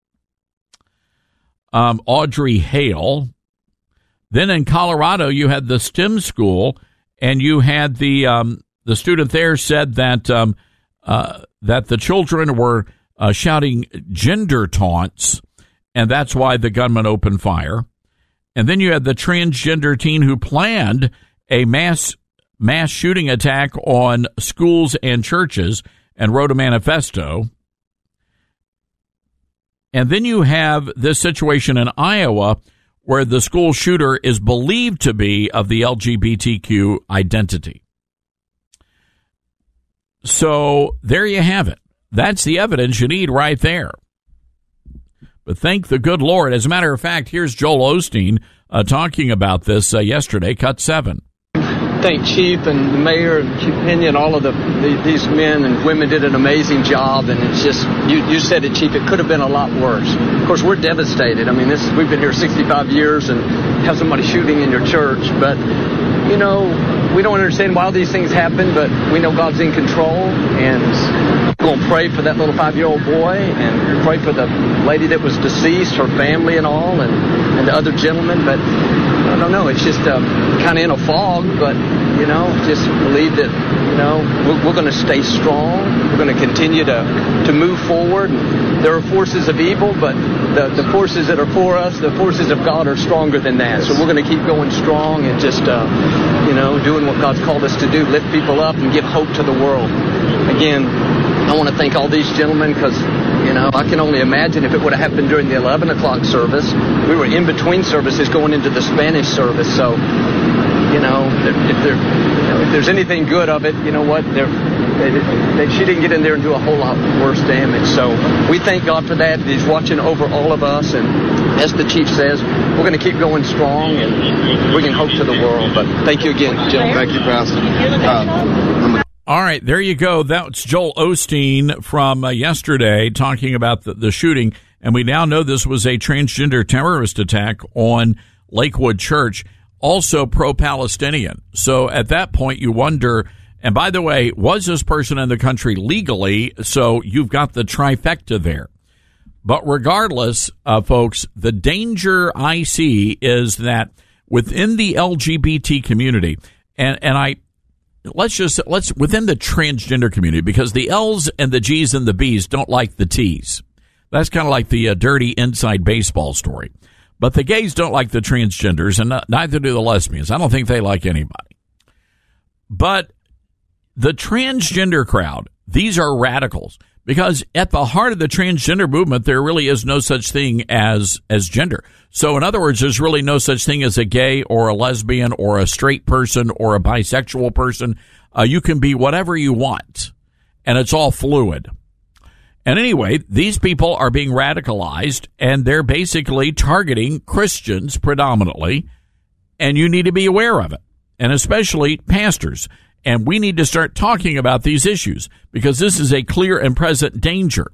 Speaker 4: um, Audrey Hale. Then in Colorado, you had the STEM school, and you had the um, the student there said that um, uh, that the children were uh, shouting gender taunts, and that's why the gunman opened fire. And then you had the transgender teen who planned a mass mass shooting attack on schools and churches and wrote a manifesto. And then you have this situation in Iowa where the school shooter is believed to be of the L G B T Q identity. So there you have it. That's the evidence you need right there. But thank the good Lord. As a matter of fact, here's Joel Osteen uh, talking about this uh, yesterday, cut seven.
Speaker 21: Thank Chief and the Mayor and Chief Pena and all of the, the these men and women did an amazing job. And it's just, you, you said it, Chief, it could have been a lot worse. Of course, we're devastated. I mean, this we've been here sixty-five years and have somebody shooting in your church. But, you know, we don't understand why all these things happen, but we know God's in control. And we're going to pray for that little five-year-old boy and pray for the lady that was deceased, her family and all, and, and the other gentleman. But I don't know, it's just uh, kind of in a fog, but, you know, just believe that, you know, we're, we're going to stay strong. We're going to continue to, to move forward. There are forces of evil, but the, the forces that are for us, the forces of God are stronger than that. So we're going to keep going strong and just, uh, you know, doing what God's called us to do, lift people up and give hope to the world. Again, I want to thank all these gentlemen because, You know, I can only imagine if it would have happened during the eleven o'clock service. We were in between services going into the Spanish service, so, you know, if, there, you know, if there's anything good of it, you know what, they, they, she didn't get in there and do a whole lot worse damage. So we thank God for that. He's watching over all of us, and as the chief says, we're going to keep going strong and bringing hope to the world. But thank you again, Jim.
Speaker 3: Thank you, Pastor. Uh,
Speaker 4: All right, there you go. That's Joel Osteen from uh, yesterday talking about the, the shooting, and we now know this was a transgender terrorist attack on Lakewood Church, also pro-Palestinian. So at that point, you wonder, and by the way, was this person in the country legally? So you've got the trifecta there. But regardless, uh, folks, the danger I see is that within the L G B T community, and, and I... Let's just, let's, within the transgender community, because the L's and the G's and the B's don't like the T's. That's kind of like the uh, dirty inside baseball story. But the gays don't like the transgenders, and not, neither do the lesbians. I don't think they like anybody. But the transgender crowd, these are radicals, because at the heart of the transgender movement, there really is no such thing as, as gender. So in other words, there's really no such thing as a gay or a lesbian or a straight person or a bisexual person. Uh, you can be whatever you want, and it's all fluid. And anyway, these people are being radicalized, and they're basically targeting Christians predominantly, and you need to be aware of it, and especially pastors. And we need to start talking about these issues because this is a clear and present danger.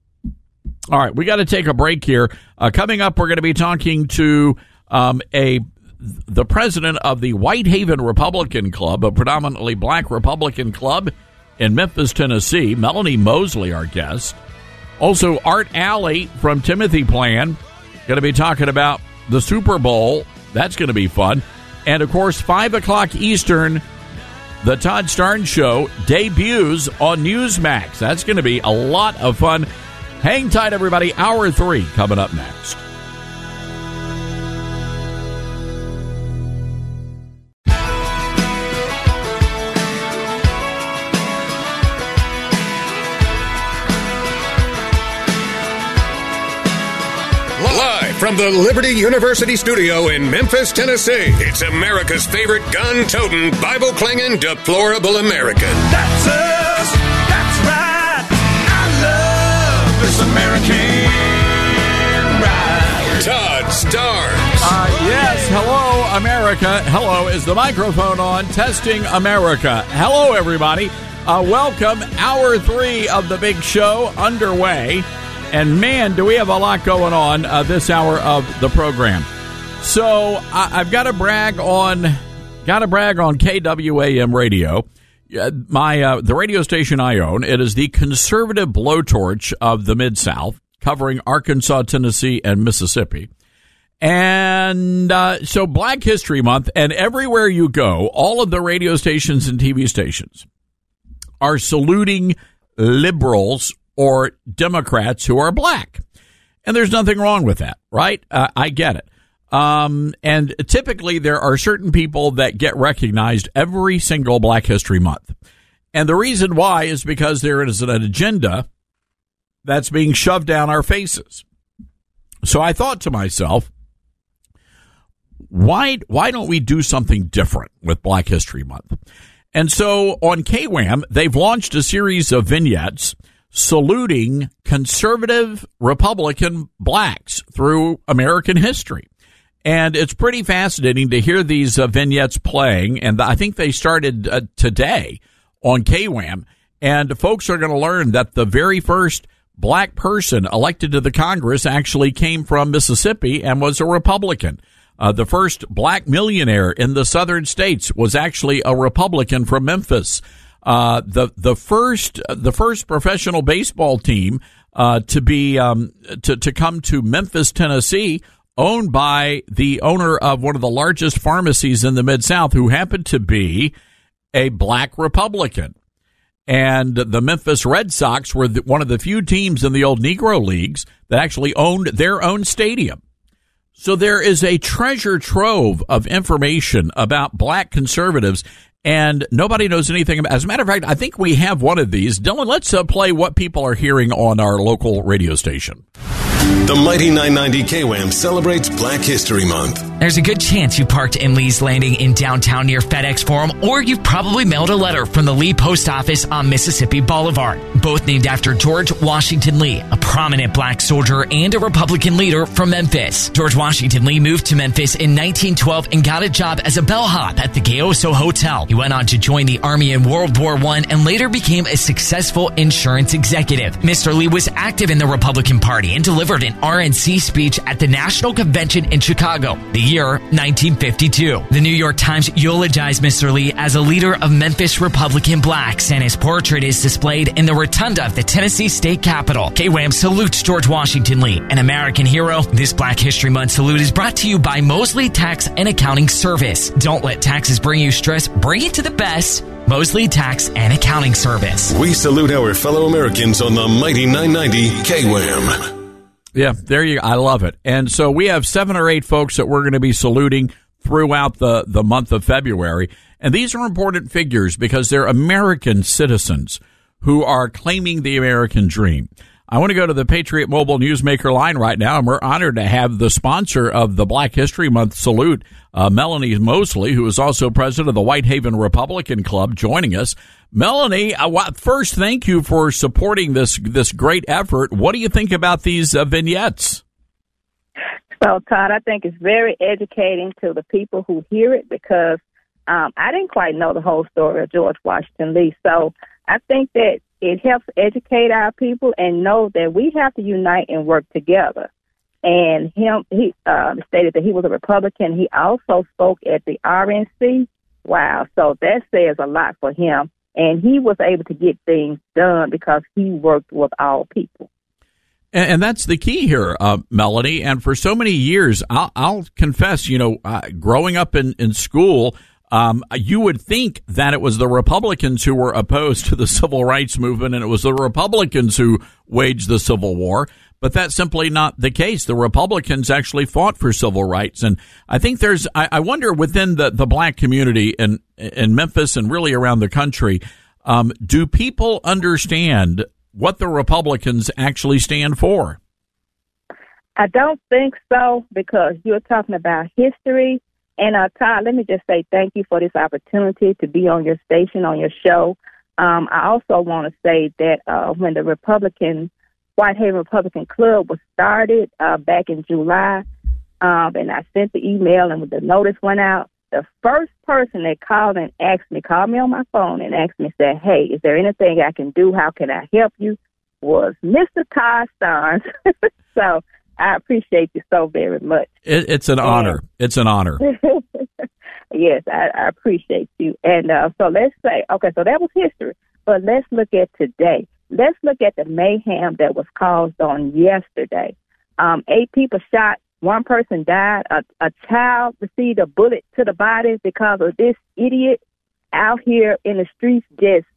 Speaker 4: All right, we got to take a break here. Uh, coming up, we're going to be talking to um, a the president of the Whitehaven Republican Club, a predominantly black Republican club in Memphis, Tennessee. Melanie Mosley, our guest. Also, Art Alley from Timothy Plan, going to be talking about the Super Bowl. That's going to be fun. And, of course, five o'clock Eastern, the Todd Starnes Show debuts on Newsmax. That's going to be a lot of fun. Hang tight, everybody. Hour three coming up next.
Speaker 5: Live from the Liberty University studio in Memphis, Tennessee, it's America's favorite gun-toting, Bible-clinging, deplorable American.
Speaker 22: That's us. That's right. I love this American ride.
Speaker 5: Todd Starnes.
Speaker 4: Uh, yes, hello, America. Hello, is the microphone on? Testing America. Hello, everybody. Uh, welcome. Hour three of the big show underway. And, man, do we have a lot going on uh, this hour of the program. So I, I've got to brag on got to brag on K W A M radio, uh, my uh, the radio station I own. It is the conservative blowtorch of the Mid-South, covering Arkansas, Tennessee, and Mississippi. And uh, so Black History Month, and everywhere you go, all of the radio stations and T V stations are saluting liberals or Democrats who are black. And there's nothing wrong with that, right? Uh, I get it. Um, and typically there are certain people that get recognized every single Black History Month. And the reason why is because there is an agenda that's being shoved down our faces. So I thought to myself, why, why don't we do something different with Black History Month? And so on K W A M, they've launched a series of vignettes saluting conservative Republican blacks through American history. And it's pretty fascinating to hear these uh, vignettes playing. And I think they started uh, today on K W A M. And folks are going to learn that the very first black person elected to the Congress actually came from Mississippi and was a Republican. Uh, the first black millionaire in the southern states was actually a Republican from Memphis. Uh, the, the first, the first professional baseball team, uh, to be, um, to, to come to Memphis, Tennessee, owned by the owner of one of the largest pharmacies in the Mid-South, who happened to be a black Republican. And the Memphis Red Sox were the, one of the few teams in the old Negro leagues that actually owned their own stadium. So there is a treasure trove of information about black conservatives. and nobody knows anything about. As a matter of fact, I think we have one of these. Dylan, let's uh, play what people are hearing on our local radio station.
Speaker 5: The Mighty nine ninety K W A M celebrates Black History Month.
Speaker 10: There's a good chance you parked in Lee's Landing in downtown near FedEx Forum, or you've probably mailed a letter from the Lee Post Office on Mississippi Boulevard, both named after George Washington Lee, a prominent black soldier and a Republican leader from Memphis. George Washington Lee moved to Memphis in nineteen twelve and got a job as a bellhop at the Gayoso Hotel. He went on to join the Army in World War One and later became a successful insurance executive. Mister Lee was active in the Republican Party and delivered an R N C speech at the National Convention in Chicago, the year nineteen fifty-two. The New York Times eulogized Mister Lee as a leader of Memphis Republican blacks, and his portrait is displayed in the rotunda of the Tennessee State Capitol. K W A M salutes George Washington Lee, an American hero. This Black History Month salute is brought to you by Mosley Tax and Accounting Service. Don't let taxes bring you stress. Bring it to the best. Mosley Tax and Accounting Service.
Speaker 5: We salute our fellow Americans on the Mighty nine ninety K W A M.
Speaker 4: Yeah, there you go. I love it. And so we have seven or eight folks that we're going to be saluting throughout the, the month of February. And these are important figures because they're American citizens who are claiming the American dream. I want to go to the Patriot Mobile Newsmaker line right now, and we're honored to have the sponsor of the Black History Month salute, uh, Melanie Mosley, who is also president of the Whitehaven Republican Club, joining us. Melanie, uh, first, thank you for supporting this this great effort. What do you think about these uh, vignettes?
Speaker 1: So, Todd, I think it's very educating to the people who hear it because um, I didn't quite know the whole story of George Washington Lee. So I think that it helps educate our people and know that we have to unite and work together. And him, he uh, stated that he was a Republican. He also spoke at the R N C. Wow. So that says a lot for him. And he was able to get things done because he worked with all people.
Speaker 4: And, and that's the key here, uh, Melanie. And for so many years, I'll, I'll confess, you know, uh, growing up in, in school, Um, you would think that it was the Republicans who were opposed to the civil rights movement and it was the Republicans who waged the Civil War, but that's simply not the case. The Republicans actually fought for civil rights. And I think there's, I, I wonder within the, the black community in, in Memphis and really around the country, um, do people understand what the Republicans actually stand for?
Speaker 1: I don't think so because you're talking about history. And, uh, Todd, let me just say thank you for this opportunity to be on your station, on your show. Um, I also want to say that uh, when the Republican, Whitehaven Republican Club was started uh, back in July, um, and I sent the email and the notice went out, the first person that called and asked me, called me on my phone and asked me, said, hey, is there anything I can do? How can I help you? Was Mister Todd Starnes. So I appreciate you so very much.
Speaker 4: It, it's an and, honor. It's an honor.
Speaker 1: Yes, I, I appreciate you. And uh, so let's say, okay, so that was history. But let's look at today. Let's look at the mayhem that was caused on yesterday. Um, eight people shot. One person died. A, a child received a bullet to the body because of this idiot out here in the streets. Just,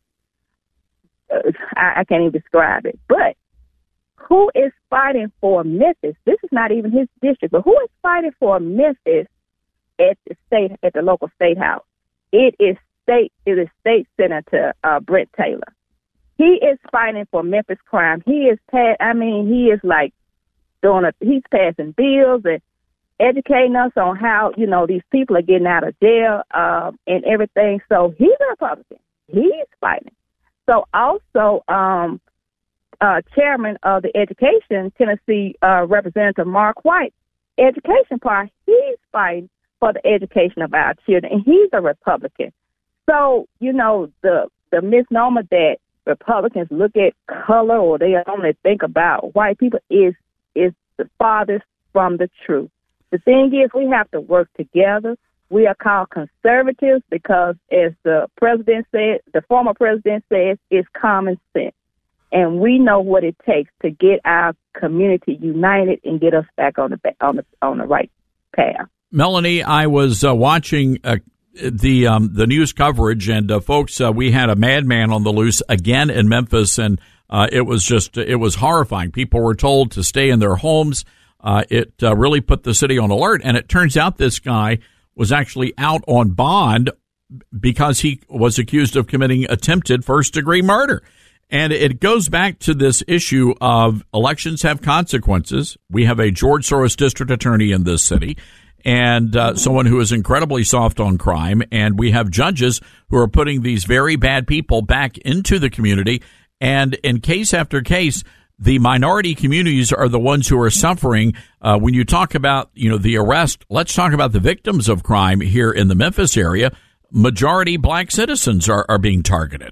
Speaker 1: uh, I, I can't even describe it. But who is fighting for Memphis? This is not even his district, but who is fighting for Memphis at the state, at the local state house? It is state, it is State Senator uh, Brett Taylor. He is fighting for Memphis crime. He is, pa- I mean, he is like doing a, he's passing bills and educating us on how, you know, these people are getting out of jail uh, and everything. So he's a Republican. He's fighting. So also, um, Uh, chairman of the Education, Tennessee uh, Representative Mark White, education part, he's fighting for the education of our children, and he's a Republican. So, you know, the the misnomer that Republicans look at color or they only think about white people is is the farthest from the truth. The thing is, we have to work together. We are called conservatives because, as the president said, the former president says, it's common sense. And we know what it takes to get our community united and get us back on the on the on the right path.
Speaker 4: Melanie, I was uh, watching uh, the um, the news coverage, and uh, folks, uh, we had a madman on the loose again in Memphis, and uh, it was just it was horrifying. People were told to stay in their homes. Uh, it uh, really put the city on alert, and it turns out this guy was actually out on bond because he was accused of committing attempted first-degree murder. And it goes back to this issue of elections have consequences. We have a George Soros district attorney in this city and uh, someone who is incredibly soft on crime. And we have judges who are putting these very bad people back into the community. And in case after case, the minority communities are the ones who are suffering. Uh, when you talk about, you know, the arrest, let's talk about the victims of crime here in the Memphis area. Majority black citizens are, are being targeted.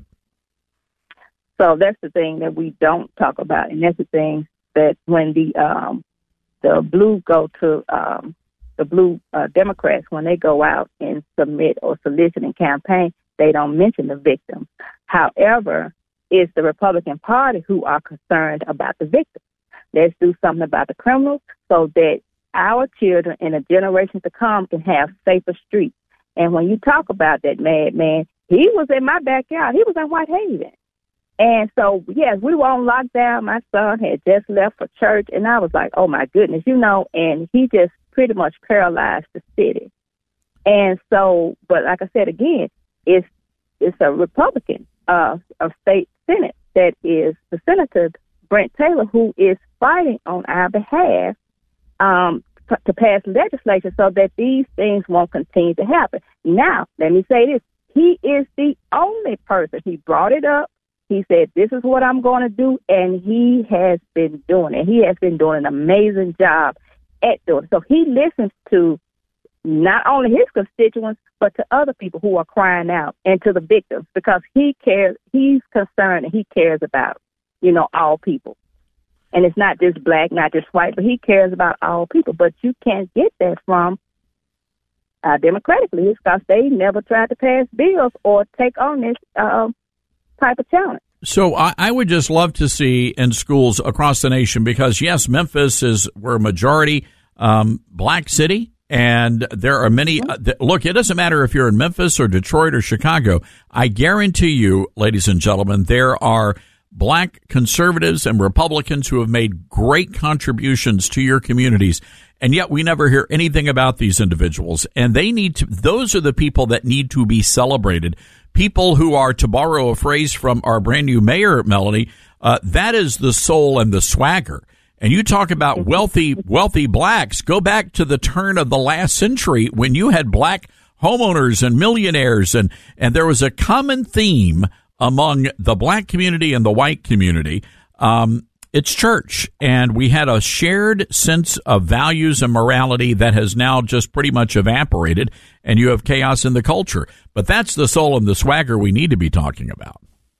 Speaker 1: So that's the thing that we don't talk about, and that's the thing that when the um, the blue go to um, the blue uh, Democrats, when they go out and submit or solicit and campaign, they don't mention the victims. However, it's the Republican Party who are concerned about the victims. Let's do something about the criminals so that our children and the generations to come can have safer streets. And when you talk about that madman, he was in my backyard. He was in Whitehaven. And so, yes, we were on lockdown. My son had just left for church, and I was like, oh, my goodness, you know, and he just pretty much paralyzed the city. And so, but like I said, again, it's it's a Republican uh, of state Senate that is the Senator Brent Taylor, who is fighting on our behalf um, p- to pass legislation so that these things won't continue to happen. Now, let me say this. He is the only person. He brought it up. He said, this is what I'm going to do, and he has been doing it. He has been doing an amazing job at doing it. So he listens to not only his constituents, but to other people who are crying out and to the victims because he cares. He's concerned and he cares about, you know, all people. And it's not just black, not just white, but he cares about all people. But you can't get that from uh, democratically because they never tried to pass bills or take on this uh, type of challenge.
Speaker 4: So I, I would just love to see in schools across the nation because, yes, Memphis is we're a majority um, black city, and there are many. Uh, th- look, it doesn't matter if you're in Memphis or Detroit or Chicago. I guarantee you, ladies and gentlemen, there are black conservatives and Republicans who have made great contributions to your communities, and yet we never hear anything about these individuals. And they need to. Those are the people that need to be celebrated. People who are, to borrow a phrase from our brand new mayor, Melanie, uh, that is the soul and the swagger. And you talk about wealthy, wealthy blacks. Go back to the turn of the last century when you had black homeowners and millionaires, and, and there was a common theme among the black community and the white community. Um, it's church. And we had a shared sense of values and morality that has now just pretty much evaporated, and you have chaos in the culture. But that's the soul and the swagger we need to be talking about.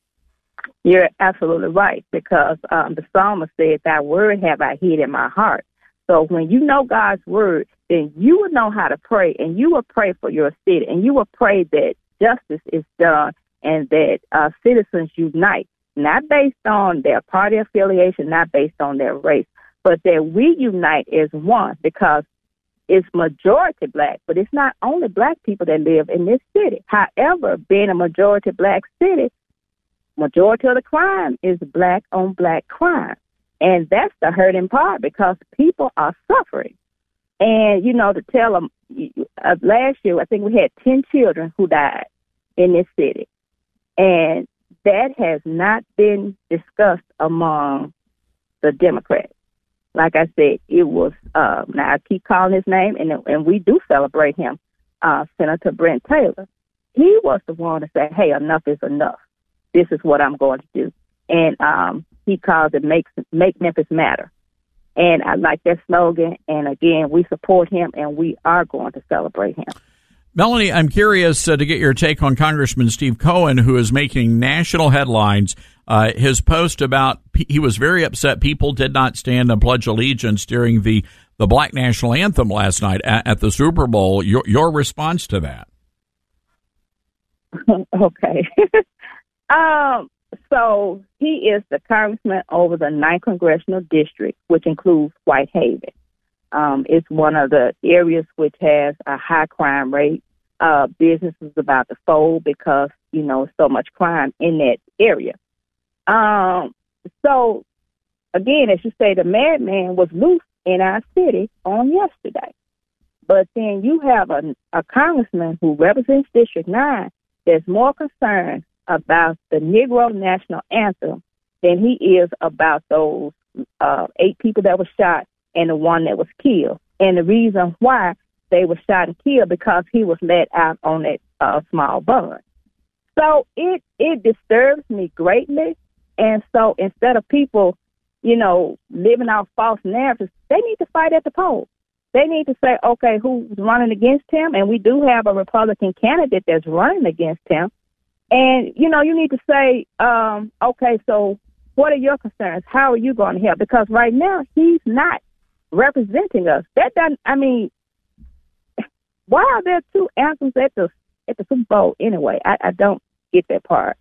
Speaker 1: You're absolutely right, because um, the psalmist said, thy word have I hid in my heart. So when you know God's word, then you will know how to pray, and you will pray for your city, and you will pray that justice is done and that uh, citizens unite, not based on their party affiliation, not based on their race, but that we unite as one, because it's majority black, but it's not only black people that live in this city. However, being a majority black city, majority of the crime is black on black crime. And that's the hurting part because people are suffering. And, you know, to tell them, uh, last year, I think we had ten children who died in this city. And that has not been discussed among the Democrats. Like I said, it was, uh, now I keep calling his name, and and we do celebrate him, uh, Senator Brent Taylor. He was the one to say, hey, enough is enough. This is what I'm going to do. And um, he calls it Make, Make Memphis Matter. And I like that slogan. And, again, we support him, and we are going to celebrate him.
Speaker 4: Melanie, I'm curious uh, to get your take on Congressman Steve Cohen, who is making national headlines. Uh, his post about he was very upset people did not stand and pledge allegiance during the, the Black National Anthem last night at, at the Super Bowl. Your, your response to that?
Speaker 1: Okay. um. So he is the congressman over the ninth Congressional District, which includes Whitehaven. Um, it's one of the areas which has a high crime rate. Uh, business is about to fold because, you know, so much crime in that area. Um, so, again, as you say, the madman was loose in our city on yesterday. But then you have a, a congressman who represents District nine that's more concerned about the Negro National Anthem than he is about those uh, eight people that were shot and the one that was killed. And the reason why they were shot and killed because he was let out on that uh, small bond. So it, it disturbs me greatly. And so instead of people, you know, living out false narratives, they need to fight at the polls. They need to say, okay, who's running against him? And we do have a Republican candidate that's running against him. And, you know, you need to say, um, okay, so what are your concerns? How are you going to help? Because right now he's not representing us. That doesn't, I mean, why are there two anthems at the at the Super Bowl anyway? I, I don't get that part.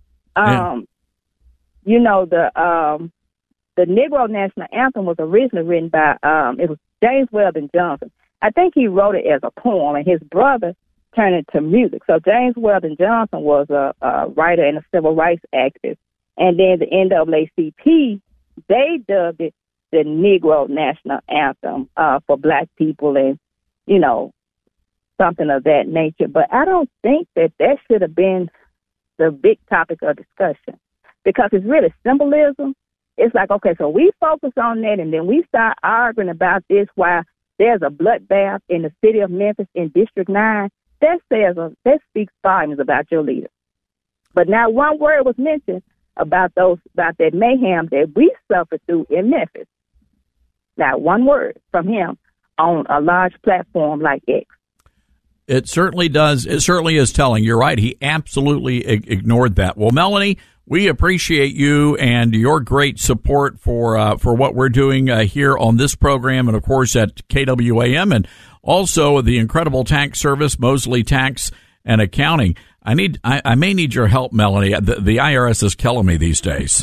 Speaker 1: Um, yeah. You know, the um, the Negro National Anthem was originally written by, um, it was James Weldon Johnson. I think he wrote it as a poem, and his brother turned it to music. So James Weldon Johnson was a, a writer and a civil rights activist. And then the N double A C P, they dubbed it the Negro National Anthem uh, for black people and, you know, something of that nature. But I don't think that that should have been the big topic of discussion because it's really symbolism. It's like, okay, so we focus on that and then we start arguing about this while there's a bloodbath in the city of Memphis in District nine. That says, uh, that speaks volumes about your leader. But not one word was mentioned about those, about that mayhem that we suffered through in Memphis. Not one word from him on a large platform like X.
Speaker 4: It certainly does. It certainly is telling. You're right. He absolutely ig- ignored that. Well, Melanie, we appreciate you and your great support for uh, for what we're doing uh, here on this program and, of course, at K W A M and also the incredible tax service, Mosley Tax and Accounting. I need. I, I may need your help, Melanie. The, the I R S is killing me these days.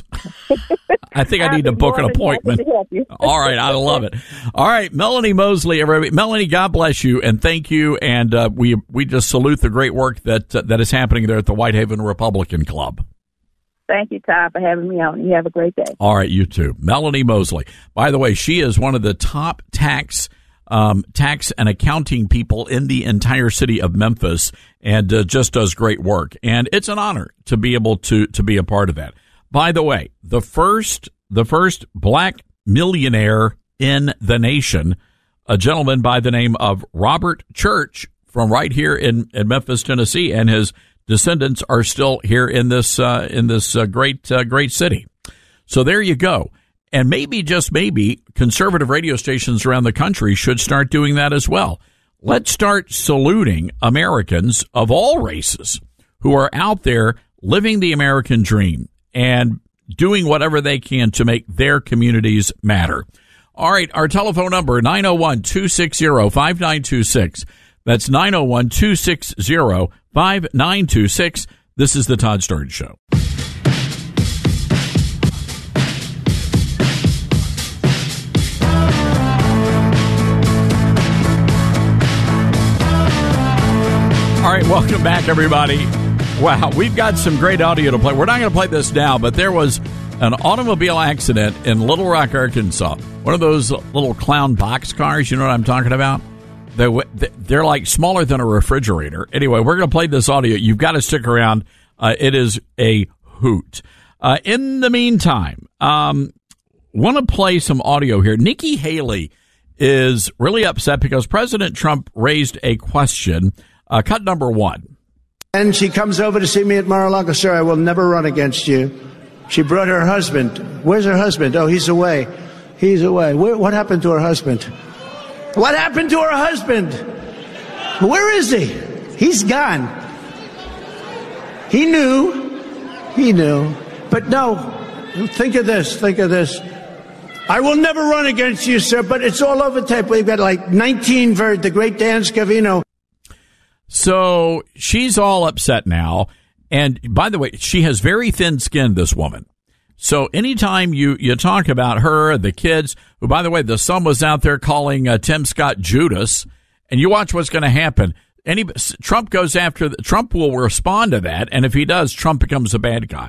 Speaker 4: I think I need to book an appointment. All right, I love it. All right, Melanie Mosley, everybody. Melanie, God bless you and thank you. And uh, we we just salute the great work that uh, that is happening there at the Whitehaven Republican Club.
Speaker 1: Thank you, Todd, for having me on. You have a great day.
Speaker 4: All right, you too. Melanie Mosley. By the way, she is one of the top tax um, tax and accounting people in the entire city of Memphis and uh, just does great work. And it's an honor to be able to to be a part of that. By the way, the first the first black millionaire in the nation, a gentleman by the name of Robert Church from right here in, in Memphis, Tennessee, and his descendants are still here in this uh, in this uh, great uh, great city. So there you go. And maybe, just maybe, conservative radio stations around the country should start doing that as well. Let's start saluting Americans of all races who are out there living the American dream and doing whatever they can to make their communities matter. All right, our telephone number, nine oh one, two six zero, five nine two six. That's nine oh one, two six zero, five nine two six. This is the Todd Starnes Show. All right, welcome back, everybody. Wow, we've got some great audio to play. We're not going to play this now, but there was an automobile accident in Little Rock, Arkansas. One of those little clown box cars, you know what I'm talking about? They're, they're like smaller than a refrigerator. Anyway, we're going to play this audio. You've got to stick around. Uh, it is a hoot. Uh, in the meantime, um, want to play some audio here. Nikki Haley is really upset because President Trump raised a question. Uh, cut number one.
Speaker 17: And she comes over to see me at Mar-a-Lago. Sir, I will never run against you. She brought her husband. Where's her husband? Oh, he's away. He's away. Where, what happened to her husband? What happened to her husband? Where is he? He's gone. He knew. He knew. But no, think of this. Think of this. I will never run against you, sir, but it's all over tape. We've got like nineteen, ver- the great Dan Scavino.
Speaker 4: So she's all upset now. And by the way, she has very thin skin, this woman. So anytime you, you talk about her, the kids, who, by the way, the son was out there calling uh, Tim Scott Judas, and you watch what's going to happen. Any Trump goes after, the, Trump will respond to that, and if he does, Trump becomes a bad guy.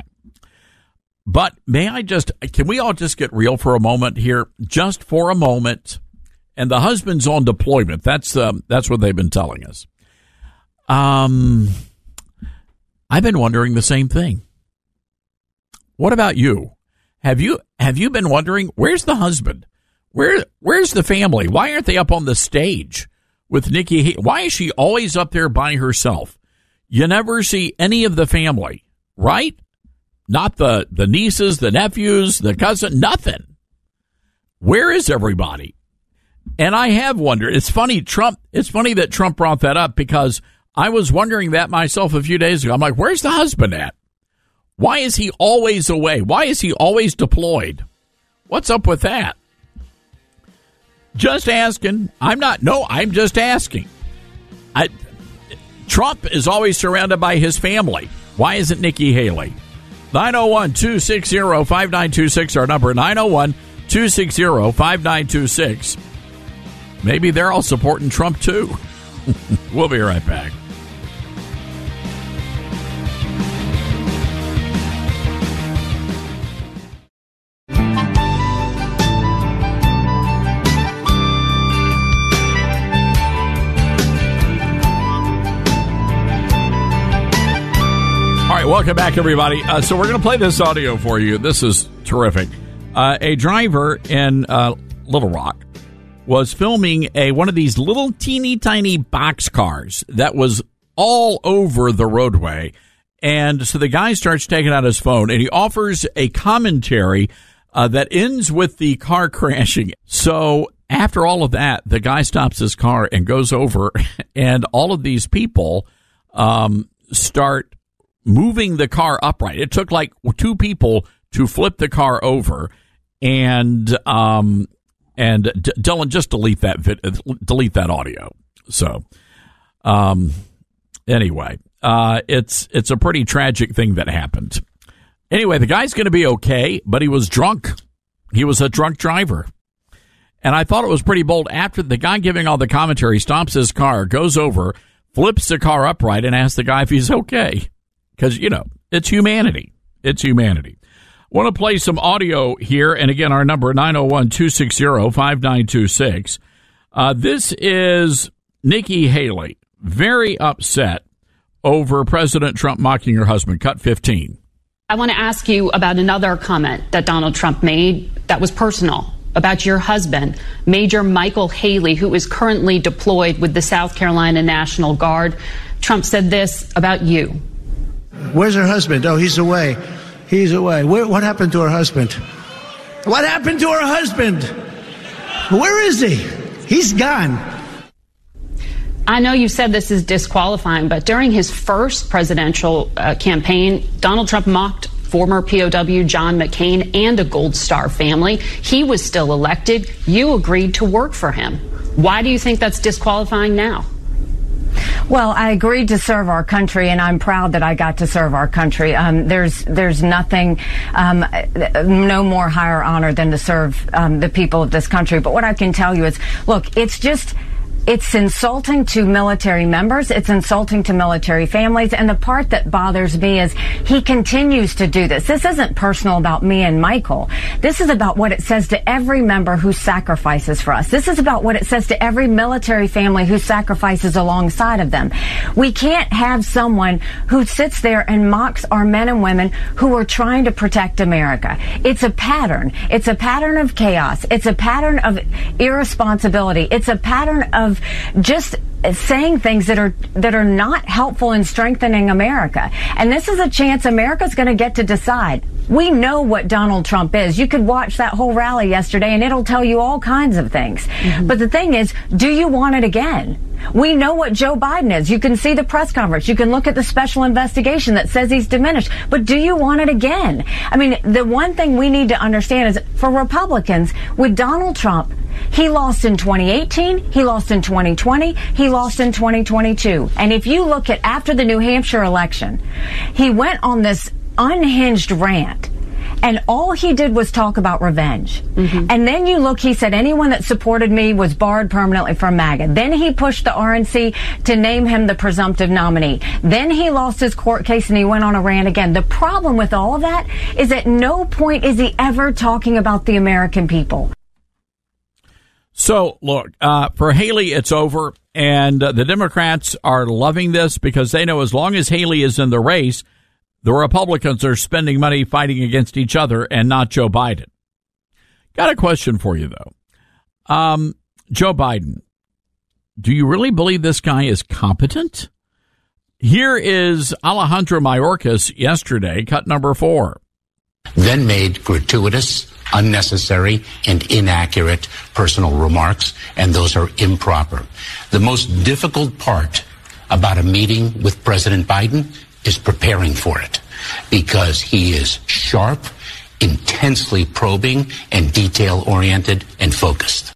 Speaker 4: But may I just, can we all just get real for a moment here? Just for a moment. and the husband's on deployment. That's um, that's what they've been telling us. Um, I've been wondering the same thing. What about you? Have you have you been wondering, where's the husband? Where where's the family? Why aren't they up on the stage with Nikki Haley? Why is she always up there by herself? You never see any of the family, right? Not the, the nieces, the nephews, the cousin, nothing. Where is everybody? And I have wondered. It's funny, Trump. It's funny that Trump brought that up, because I was wondering that myself a few days ago. I'm like, where's the husband at? Why is he always away? Why is he always deployed? What's up with that? Just asking. I'm not. No, I'm just asking. I, Trump is always surrounded by his family. Why isn't Nikki Haley? nine oh one, two six zero, five nine two six, our number, nine oh one, two six zero, five nine two six. Maybe they're all supporting Trump, too. We'll be right back. Welcome back, everybody. Uh, so we're going to play this audio for you. This is terrific. Uh, a driver in uh, Little Rock was filming a one of these little teeny tiny box cars that was all over the roadway. And so the guy starts taking out his phone, and he offers a commentary uh, that ends with the car crashing. So after all of that, the guy stops his car and goes over, and all of these people um, start moving the car upright. It took like two people to flip the car over, and um, and D- Dylan, just delete that vid- delete that audio. So, um, anyway, uh, it's it's a pretty tragic thing that happened. Anyway, the guy's going to be okay, but he was drunk. He was a drunk driver, and I thought it was pretty bold. After the guy giving all the commentary stops his car, goes over, flips the car upright, and asks the guy if he's okay. Because, you know, it's humanity. It's humanity. Want to play some audio here. And again, our number, nine oh one, two six zero, five nine two six. Uh, this is Nikki Haley, very upset over President Trump mocking her husband. Cut fifteen.
Speaker 2: I want to ask you about another comment that Donald Trump made that was personal about your husband, Major Michael Haley, who is currently deployed with the South Carolina National Guard. Trump said this about you.
Speaker 17: Where's her husband? Oh, he's away. He's away. Where, what happened to her husband? What happened to her husband? Where is he? He's gone.
Speaker 2: I know you said this is disqualifying, but during his first presidential uh, campaign, Donald Trump mocked former P O W John McCain and a Gold Star family. He was still elected. You agreed to work for him. Why do you think that's disqualifying now?
Speaker 8: Well, I agreed to serve our country, and I'm proud that I got to serve our country. Um, there's there's nothing, um, no more higher honor than to serve um, the people of this country. But what I can tell you is, look, it's just... It's insulting to military members. It's insulting to military families. And the part that bothers me is he continues to do this. This isn't personal about me and Michael. This is about what it says to every member who sacrifices for us. This is about what it says to every military family who sacrifices alongside of them. We can't have someone who sits there and mocks our men and women who are trying to protect America. It's a pattern. It's a pattern of chaos. It's a pattern of irresponsibility. It's a pattern of just saying things that are that are not helpful in strengthening America. And this is a chance America's going to get to decide. We know what Donald Trump is. You could watch that whole rally yesterday and it'll tell you all kinds of things. Mm-hmm. But the thing is, do you want it again? We know what Joe Biden is. You can see the press conference. You can look at the special investigation that says he's diminished. But do you want it again? I mean, the one thing we need to understand is for Republicans, with Donald Trump, he lost in twenty eighteen, he lost in twenty twenty, he lost in twenty twenty-two. And if you look at after the New Hampshire election, he went on this unhinged rant. And all he did was talk about revenge. Mm-hmm. And then you look, he said anyone that supported me was barred permanently from MAGA. Then he pushed the R N C to name him the presumptive nominee. Then he lost his court case and he went on a rant again. The problem with all of that is at no point is he ever talking about the American people.
Speaker 4: So, look, uh, for Haley, it's over, and uh, the Democrats are loving this because they know as long as Haley is in the race, the Republicans are spending money fighting against each other and not Joe Biden. Got a question for you, though. Um, Joe Biden, do you really believe this guy is competent? Here is Alejandro Mayorkas yesterday, cut number four.
Speaker 7: Then made gratuitous, unnecessary, and inaccurate personal remarks, and those are improper. The most difficult part about a meeting with President Biden is preparing for it, because he is sharp, intensely probing, and detail-oriented and focused.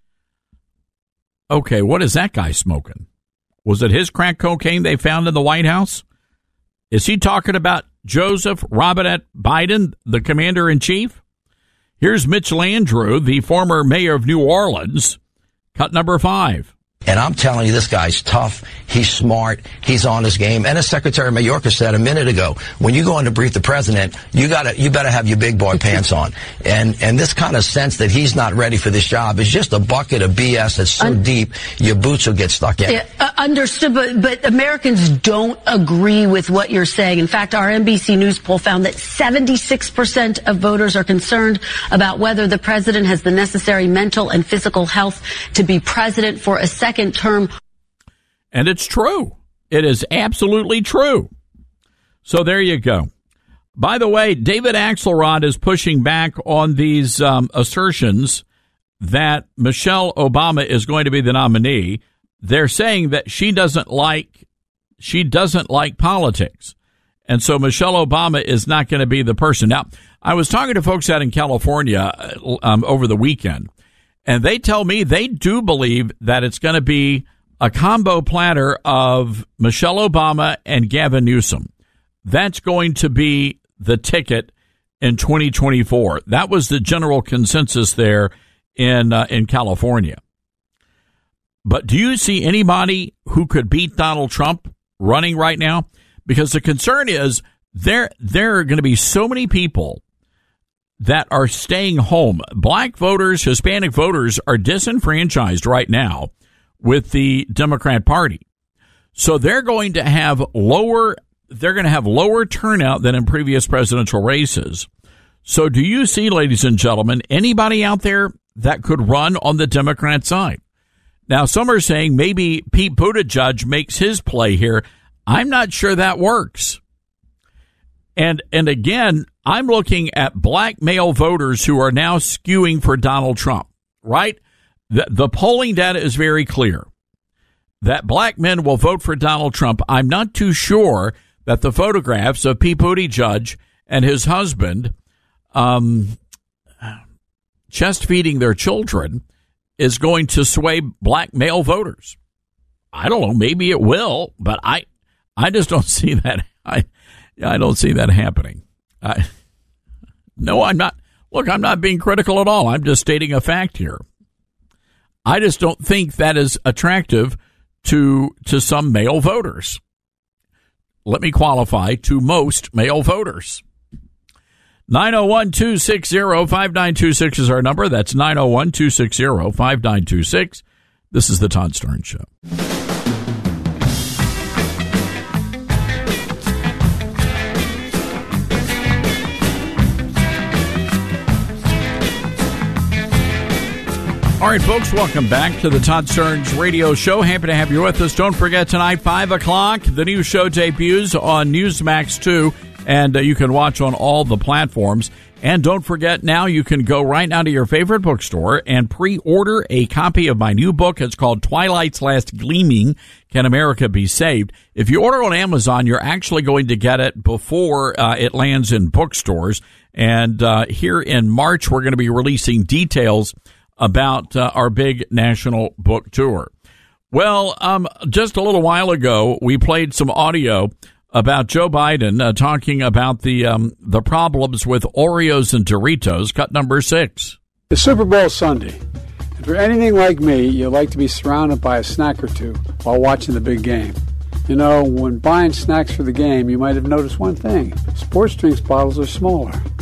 Speaker 4: Okay, what is that guy smoking? Was it his crack cocaine they found in the White House? Is he talking about Joseph Robinette Biden, the commander-in-chief? Here's Mitch Landrieu, the former mayor of New Orleans, cut number five.
Speaker 9: And I'm telling you, this guy's tough. He's smart. He's on his game. And as Secretary Mayorkas said a minute ago, when you go in to brief the president, you gotta, you better have your big boy pants on. And, and this kind of sense that he's not ready for this job is just a bucket of B S that's so Un- deep, your boots will get stuck in.
Speaker 23: Yeah, uh, understood, but, but Americans don't agree with what you're saying. In fact, our N B C News poll found that seventy-six percent of voters are concerned about whether the president has the necessary mental and physical health to be president for a second Second term.
Speaker 4: And it's true. It is absolutely true. So there you go. By the way, David Axelrod is pushing back on these um, assertions that Michelle Obama is going to be the nominee. They're saying that she doesn't like she doesn't like politics. And so Michelle Obama is not going to be the person. Now, I was talking to folks out in California um, over the weekend. And they tell me they do believe that it's going to be a combo platter of Michelle Obama and Gavin Newsom. That's going to be the ticket in twenty twenty-four. That was the general consensus there in uh, in California. But do you see anybody who could beat Donald Trump running right now? Because the concern is there there are going to be so many people that are staying home. Black voters, Hispanic voters are disenfranchised right now with the Democrat Party. So they're going to have lower, they're going to have lower turnout than in previous presidential races. So do you see, ladies and gentlemen, anybody out there that could run on the Democrat side? Now, some are saying maybe Pete Buttigieg makes his play here. I'm not sure that works. And and again, I'm looking at black male voters who are now skewing for Donald Trump, right? The, the polling data is very clear that black men will vote for Donald Trump. I'm not too sure that the photographs of Pete Buttigieg and his husband um, chest feeding their children is going to sway black male voters. I don't know. Maybe it will, but I I just don't see that. I I don't see that happening. I, no, I'm not. Look, I'm not being critical at all. I'm just stating a fact here. I just don't think that is attractive to to some male voters. Let me qualify, to most male voters. nine oh one, two six zero, five nine two six is our number. That's nine oh one, two six zero, five nine two six. This is the Todd Starnes Show. All right, folks, welcome back to the Todd Starnes Radio Show. Happy to have you with us. Don't forget, tonight, five o'clock, the new show debuts on Newsmax two, and uh, you can watch on all the platforms. And don't forget, now you can go right now to your favorite bookstore and pre-order a copy of my new book. It's called Twilight's Last Gleaming, Can America Be Saved? If you order on Amazon, you're actually going to get it before uh, it lands in bookstores. And uh, here in March, we're going to be releasing details about uh, our big national book tour. Well, um, just a little while ago, we played some audio about Joe Biden uh, talking about the um, the problems with Oreos and Doritos, cut number six.
Speaker 18: The Super Bowl Sunday. If you're anything like me, you like to be surrounded by a snack or two while watching the big game. You know, when buying snacks for the game, you might have noticed one thing. Sports drinks bottles are smaller.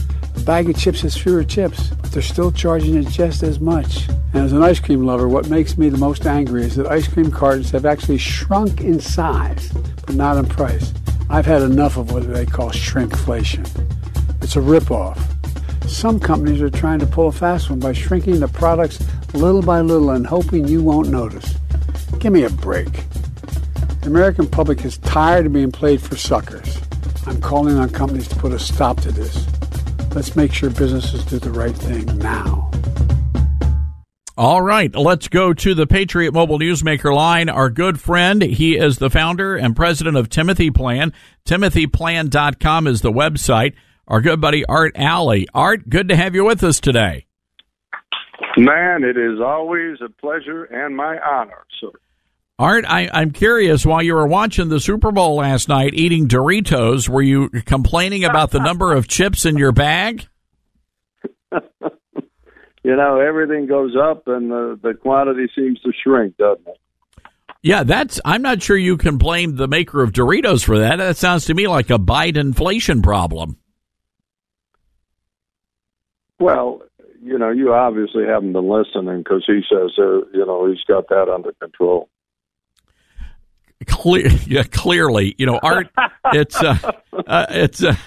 Speaker 18: bag of chips has fewer chips, but they're still charging you just as much. And as an ice cream lover, what makes me the most angry is that ice cream cartons have actually shrunk in size, but not in price. I've had enough of what they call shrinkflation. It's a ripoff. Some companies are trying to pull a fast one by shrinking the products little by little and hoping you won't notice. Give me a break. The American public is tired of being played for suckers. I'm calling on companies to put a stop to this. Let's make sure businesses do the right thing now.
Speaker 4: All right, let's go to the Patriot Mobile Newsmaker line. Our good friend, he is the founder and president of Timothy Plan. timothy plan dot com is the website. Our good buddy Art Alley. Art, good to have you with us today.
Speaker 11: Man, it is always a pleasure and my honor, sir.
Speaker 4: Art, I, I'm curious, while you were watching the Super Bowl last night eating Doritos, were you complaining about the number of chips in your bag?
Speaker 11: You know, everything goes up and the, the quantity seems to shrink, doesn't it?
Speaker 4: Yeah, that's. I'm not sure you can blame the maker of Doritos for that. That sounds to me like a Biden inflation problem.
Speaker 11: Well, you know, you obviously haven't been listening because he says, uh, you know, he's got that under control.
Speaker 4: Clear, yeah, clearly, you know, Art. It's uh, uh, it's uh,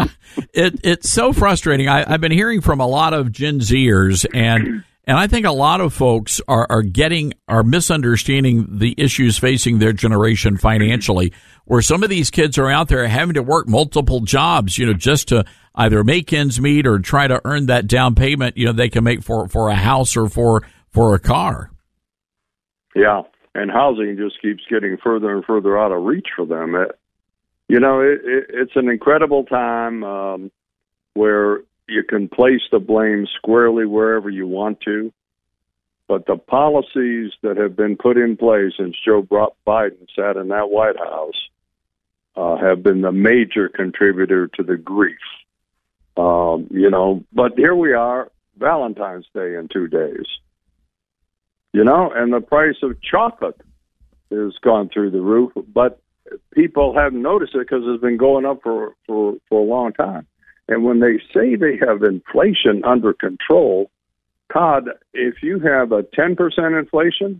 Speaker 4: it it's so frustrating. I, I've been hearing from a lot of Gen Zers, and and I think a lot of folks are are getting are misunderstanding the issues facing their generation financially. Where some of these kids are out there having to work multiple jobs, you know, just to either make ends meet or try to earn that down payment, you know, they can make for for a house or for for a car.
Speaker 11: Yeah. And housing just keeps getting further and further out of reach for them. It, you know, it, it, it's an incredible time um, where you can place the blame squarely wherever you want to. But the policies that have been put in place since Joe Biden sat in that White House uh, have been the major contributor to the grief. Um, you know, but here we are, Valentine's Day in two days. You know, and the price of chocolate has gone through the roof, but people haven't noticed it because it's been going up for, for, for a long time. And when they say they have inflation under control, Todd, if you have a ten percent inflation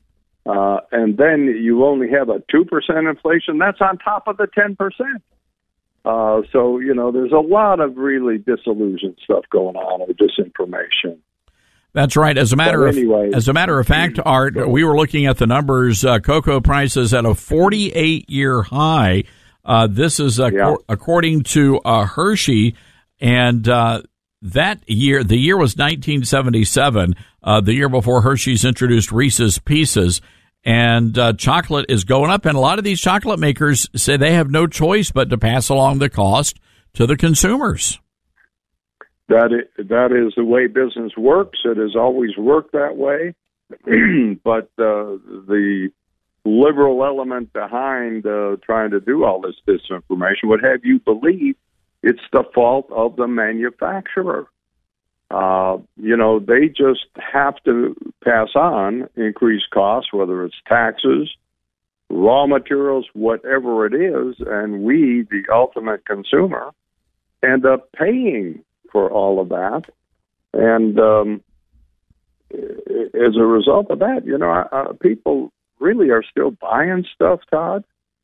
Speaker 11: uh, and then you only have a two percent inflation, that's on top of the ten percent. Uh, so, you know, there's a lot of really disillusioned stuff going on with disinformation.
Speaker 4: That's right. As a matter of
Speaker 11: anyway,
Speaker 4: as a matter of fact, Art, we were looking at the numbers. Uh, cocoa prices at a forty-eight year high. Uh, this is uh,
Speaker 11: yeah.
Speaker 4: co- according to uh, Hershey, and uh, that year, the year was nineteen seventy-seven. Uh, the year before Hershey's introduced Reese's Pieces, and uh, chocolate is going up. And a lot of these chocolate makers say they have no choice but to pass along the cost to the consumers.
Speaker 11: That is, that is the way business works. It has always worked that way. But uh, the liberal element behind uh, trying to do all this disinformation would have you believe it's the fault of the manufacturer. Uh, you know, they just have to pass on increased costs, whether it's taxes, raw materials, whatever it is, and we, the ultimate consumer, end up paying for all of that. And um, as a result of that, you know, uh, people really are still buying stuff, Todd,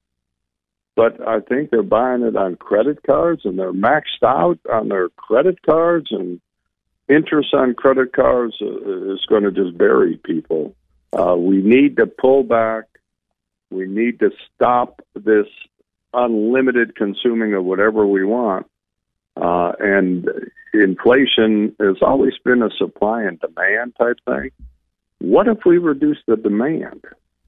Speaker 11: but I think they're buying it on credit cards, and they're maxed out on their credit cards, and interest on credit cards is going to just bury people. Uh, we need to pull back. We need to stop this unlimited consuming of whatever we want. Uh, and inflation has always been a supply and demand type thing. What if we reduce the demand?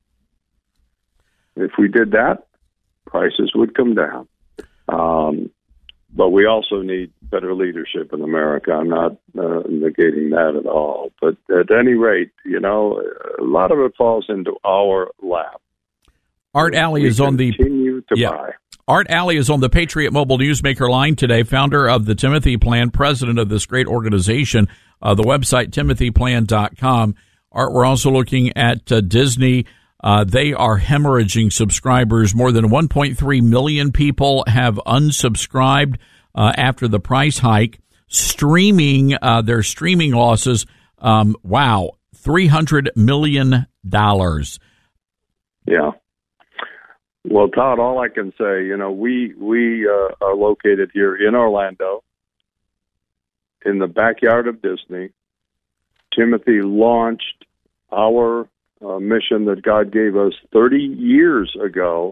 Speaker 11: If we did that, prices would come down. Um, but we also need better leadership in America. I'm not uh, negating that at all. But at any rate, you know, a lot of it falls into our lap.
Speaker 4: Art Alley is on the
Speaker 11: continue to
Speaker 4: yeah.
Speaker 11: buy.
Speaker 4: Art Alley is on the Patriot Mobile Newsmaker line today, founder of the Timothy Plan, president of this great organization, uh, the website timothy plan dot com. Art, we're also looking at uh, Disney. Uh, they are hemorrhaging subscribers. More than one point three million people have unsubscribed uh, after the price hike. streaming, uh, their streaming losses. Um, wow, three hundred million dollars.
Speaker 11: Yeah. Well, Todd, all I can say, you know, we we uh, are located here in Orlando, in the backyard of Disney. Timothy launched our uh, mission that God gave us thirty years ago.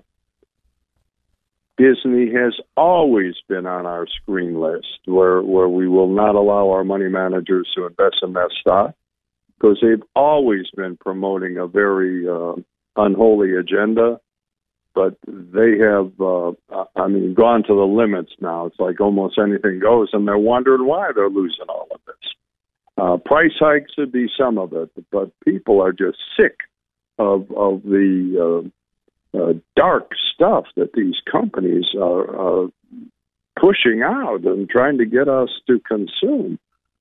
Speaker 11: Disney has always been on our screen list, where where we will not allow our money managers to invest in that stock, because they've always been promoting a very uh, unholy agenda. But they have, uh, I mean, gone to the limits now. It's like almost anything goes, and they're wondering why they're losing all of this. Uh, price hikes would be some of it, but people are just sick of of the uh, uh, dark stuff that these companies are uh, pushing out and trying to get us to consume.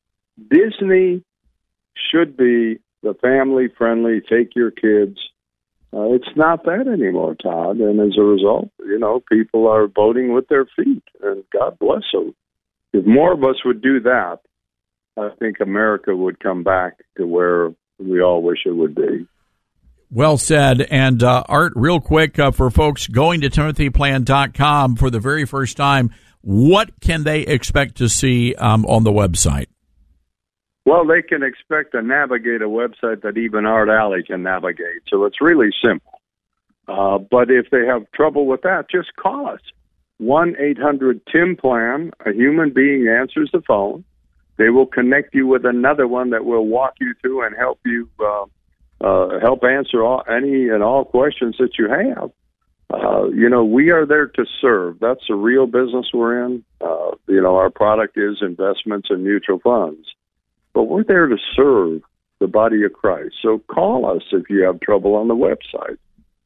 Speaker 11: Disney should be the family-friendly, take your kids. Uh, it's not that anymore, Todd, and as a result, you know, people are voting with their feet, and God bless them. If more of us would do that, I think America would come back to where we all wish it would be.
Speaker 4: Well said. And uh, Art, real quick, uh, for folks going to timothy plan dot com for the very first time, what can they expect to see um, on the website?
Speaker 11: Well, they can expect to navigate a website that even Art Alley can navigate, so it's really simple. Uh, but if they have trouble with that, just call us. one eight hundred Tim Plan. A human being answers the phone. They will connect you with another one that will walk you through and help you uh, uh, help answer all, any and all questions that you have. Uh, you know, we are there to serve. That's the real business we're in. Uh, you know, our product is investments and mutual funds. But we're there to serve the body of Christ. So call us if you have trouble on the website.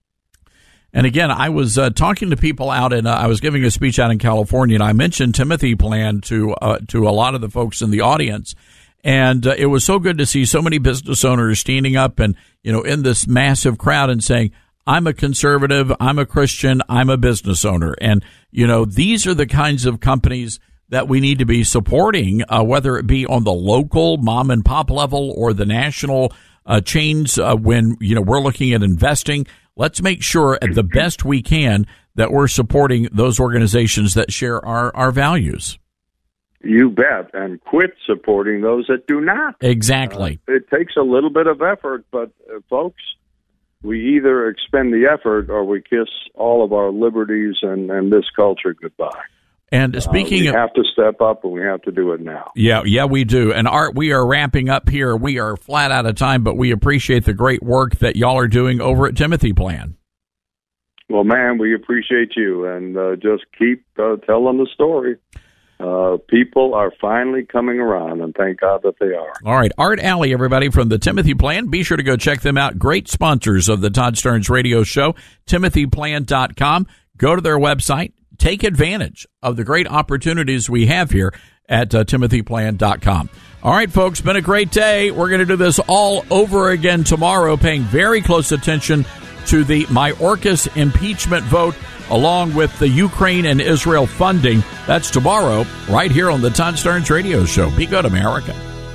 Speaker 4: And again, I was uh, talking to people out in, uh, I was giving a speech out in California, and I mentioned Timothy Plan to uh, to a lot of the folks in the audience. And uh, it was so good to see so many business owners standing up and, you know, in this massive crowd and saying, I'm a conservative, I'm a Christian, I'm a business owner. And, you know, these are the kinds of companies that we need to be supporting, uh, whether it be on the local mom and pop level or the national uh, chains. Uh, when, you know, we're looking at investing, let's make sure at the best we can that we're supporting those organizations that share our, our values.
Speaker 11: You bet. And quit supporting those that do not.
Speaker 4: Exactly.
Speaker 11: Uh, it takes a little bit of effort, but uh, folks, we either expend the effort or we kiss all of our liberties and, and this culture goodbye.
Speaker 4: And speaking
Speaker 11: uh, we
Speaker 4: of,
Speaker 11: have to step up, and we have to do it now.
Speaker 4: Yeah, yeah, we do. And Art, we are wrapping up here. We are flat out of time, but we appreciate the great work that y'all are doing over at Timothy Plan.
Speaker 11: Well, man, we appreciate you, and uh, just keep uh, telling the story. Uh, people are finally coming around, and thank God that they are.
Speaker 4: All right, Art Alley, everybody, from the Timothy Plan. Be sure to go check them out. Great sponsors of the Todd Stearns Radio Show, timothy plan dot com. Go to their website. Take advantage of the great opportunities we have here at uh, timothy plan dot com. All right, folks, been a great day. We're going to do this all over again tomorrow, paying very close attention to the Mayorkas impeachment vote, along with the Ukraine and Israel funding. That's tomorrow, right here on the Todd Stearns Radio Show. Be good, America.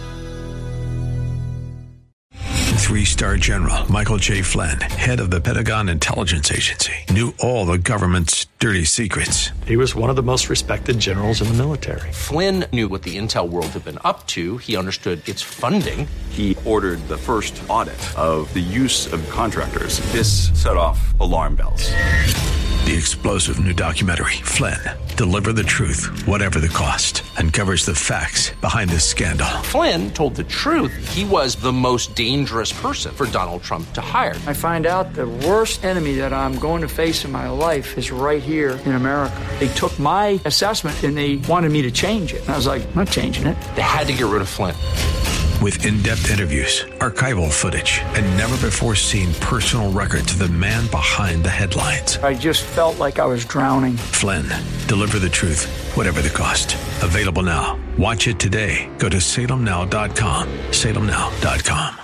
Speaker 12: Three-star General Michael J. Flynn, head of the Pentagon Intelligence Agency, knew all the government's dirty secrets.
Speaker 15: He was one of the most respected generals in the military.
Speaker 16: Flynn knew what the intel world had been up to. He understood its funding.
Speaker 24: He ordered the first audit of the use of contractors. This set off alarm bells.
Speaker 12: The explosive new documentary, Flynn, Deliver the Truth, Whatever the Cost, uncovers the facts behind this scandal.
Speaker 16: Flynn told the truth. He was the most dangerous person for Donald Trump to hire.
Speaker 25: I find out the worst enemy that I'm going to face in my life is right here in America. They took my assessment and they wanted me to change it. And I was like, I'm not changing it.
Speaker 16: They had to get rid of Flynn.
Speaker 12: With in-depth interviews, archival footage, and never-before-seen personal records of the man behind the headlines.
Speaker 25: I just felt like I was drowning.
Speaker 12: Flynn, Deliver the Truth, Whatever the Cost. Available now. Watch it today. Go to salem now dot com. salem now dot com.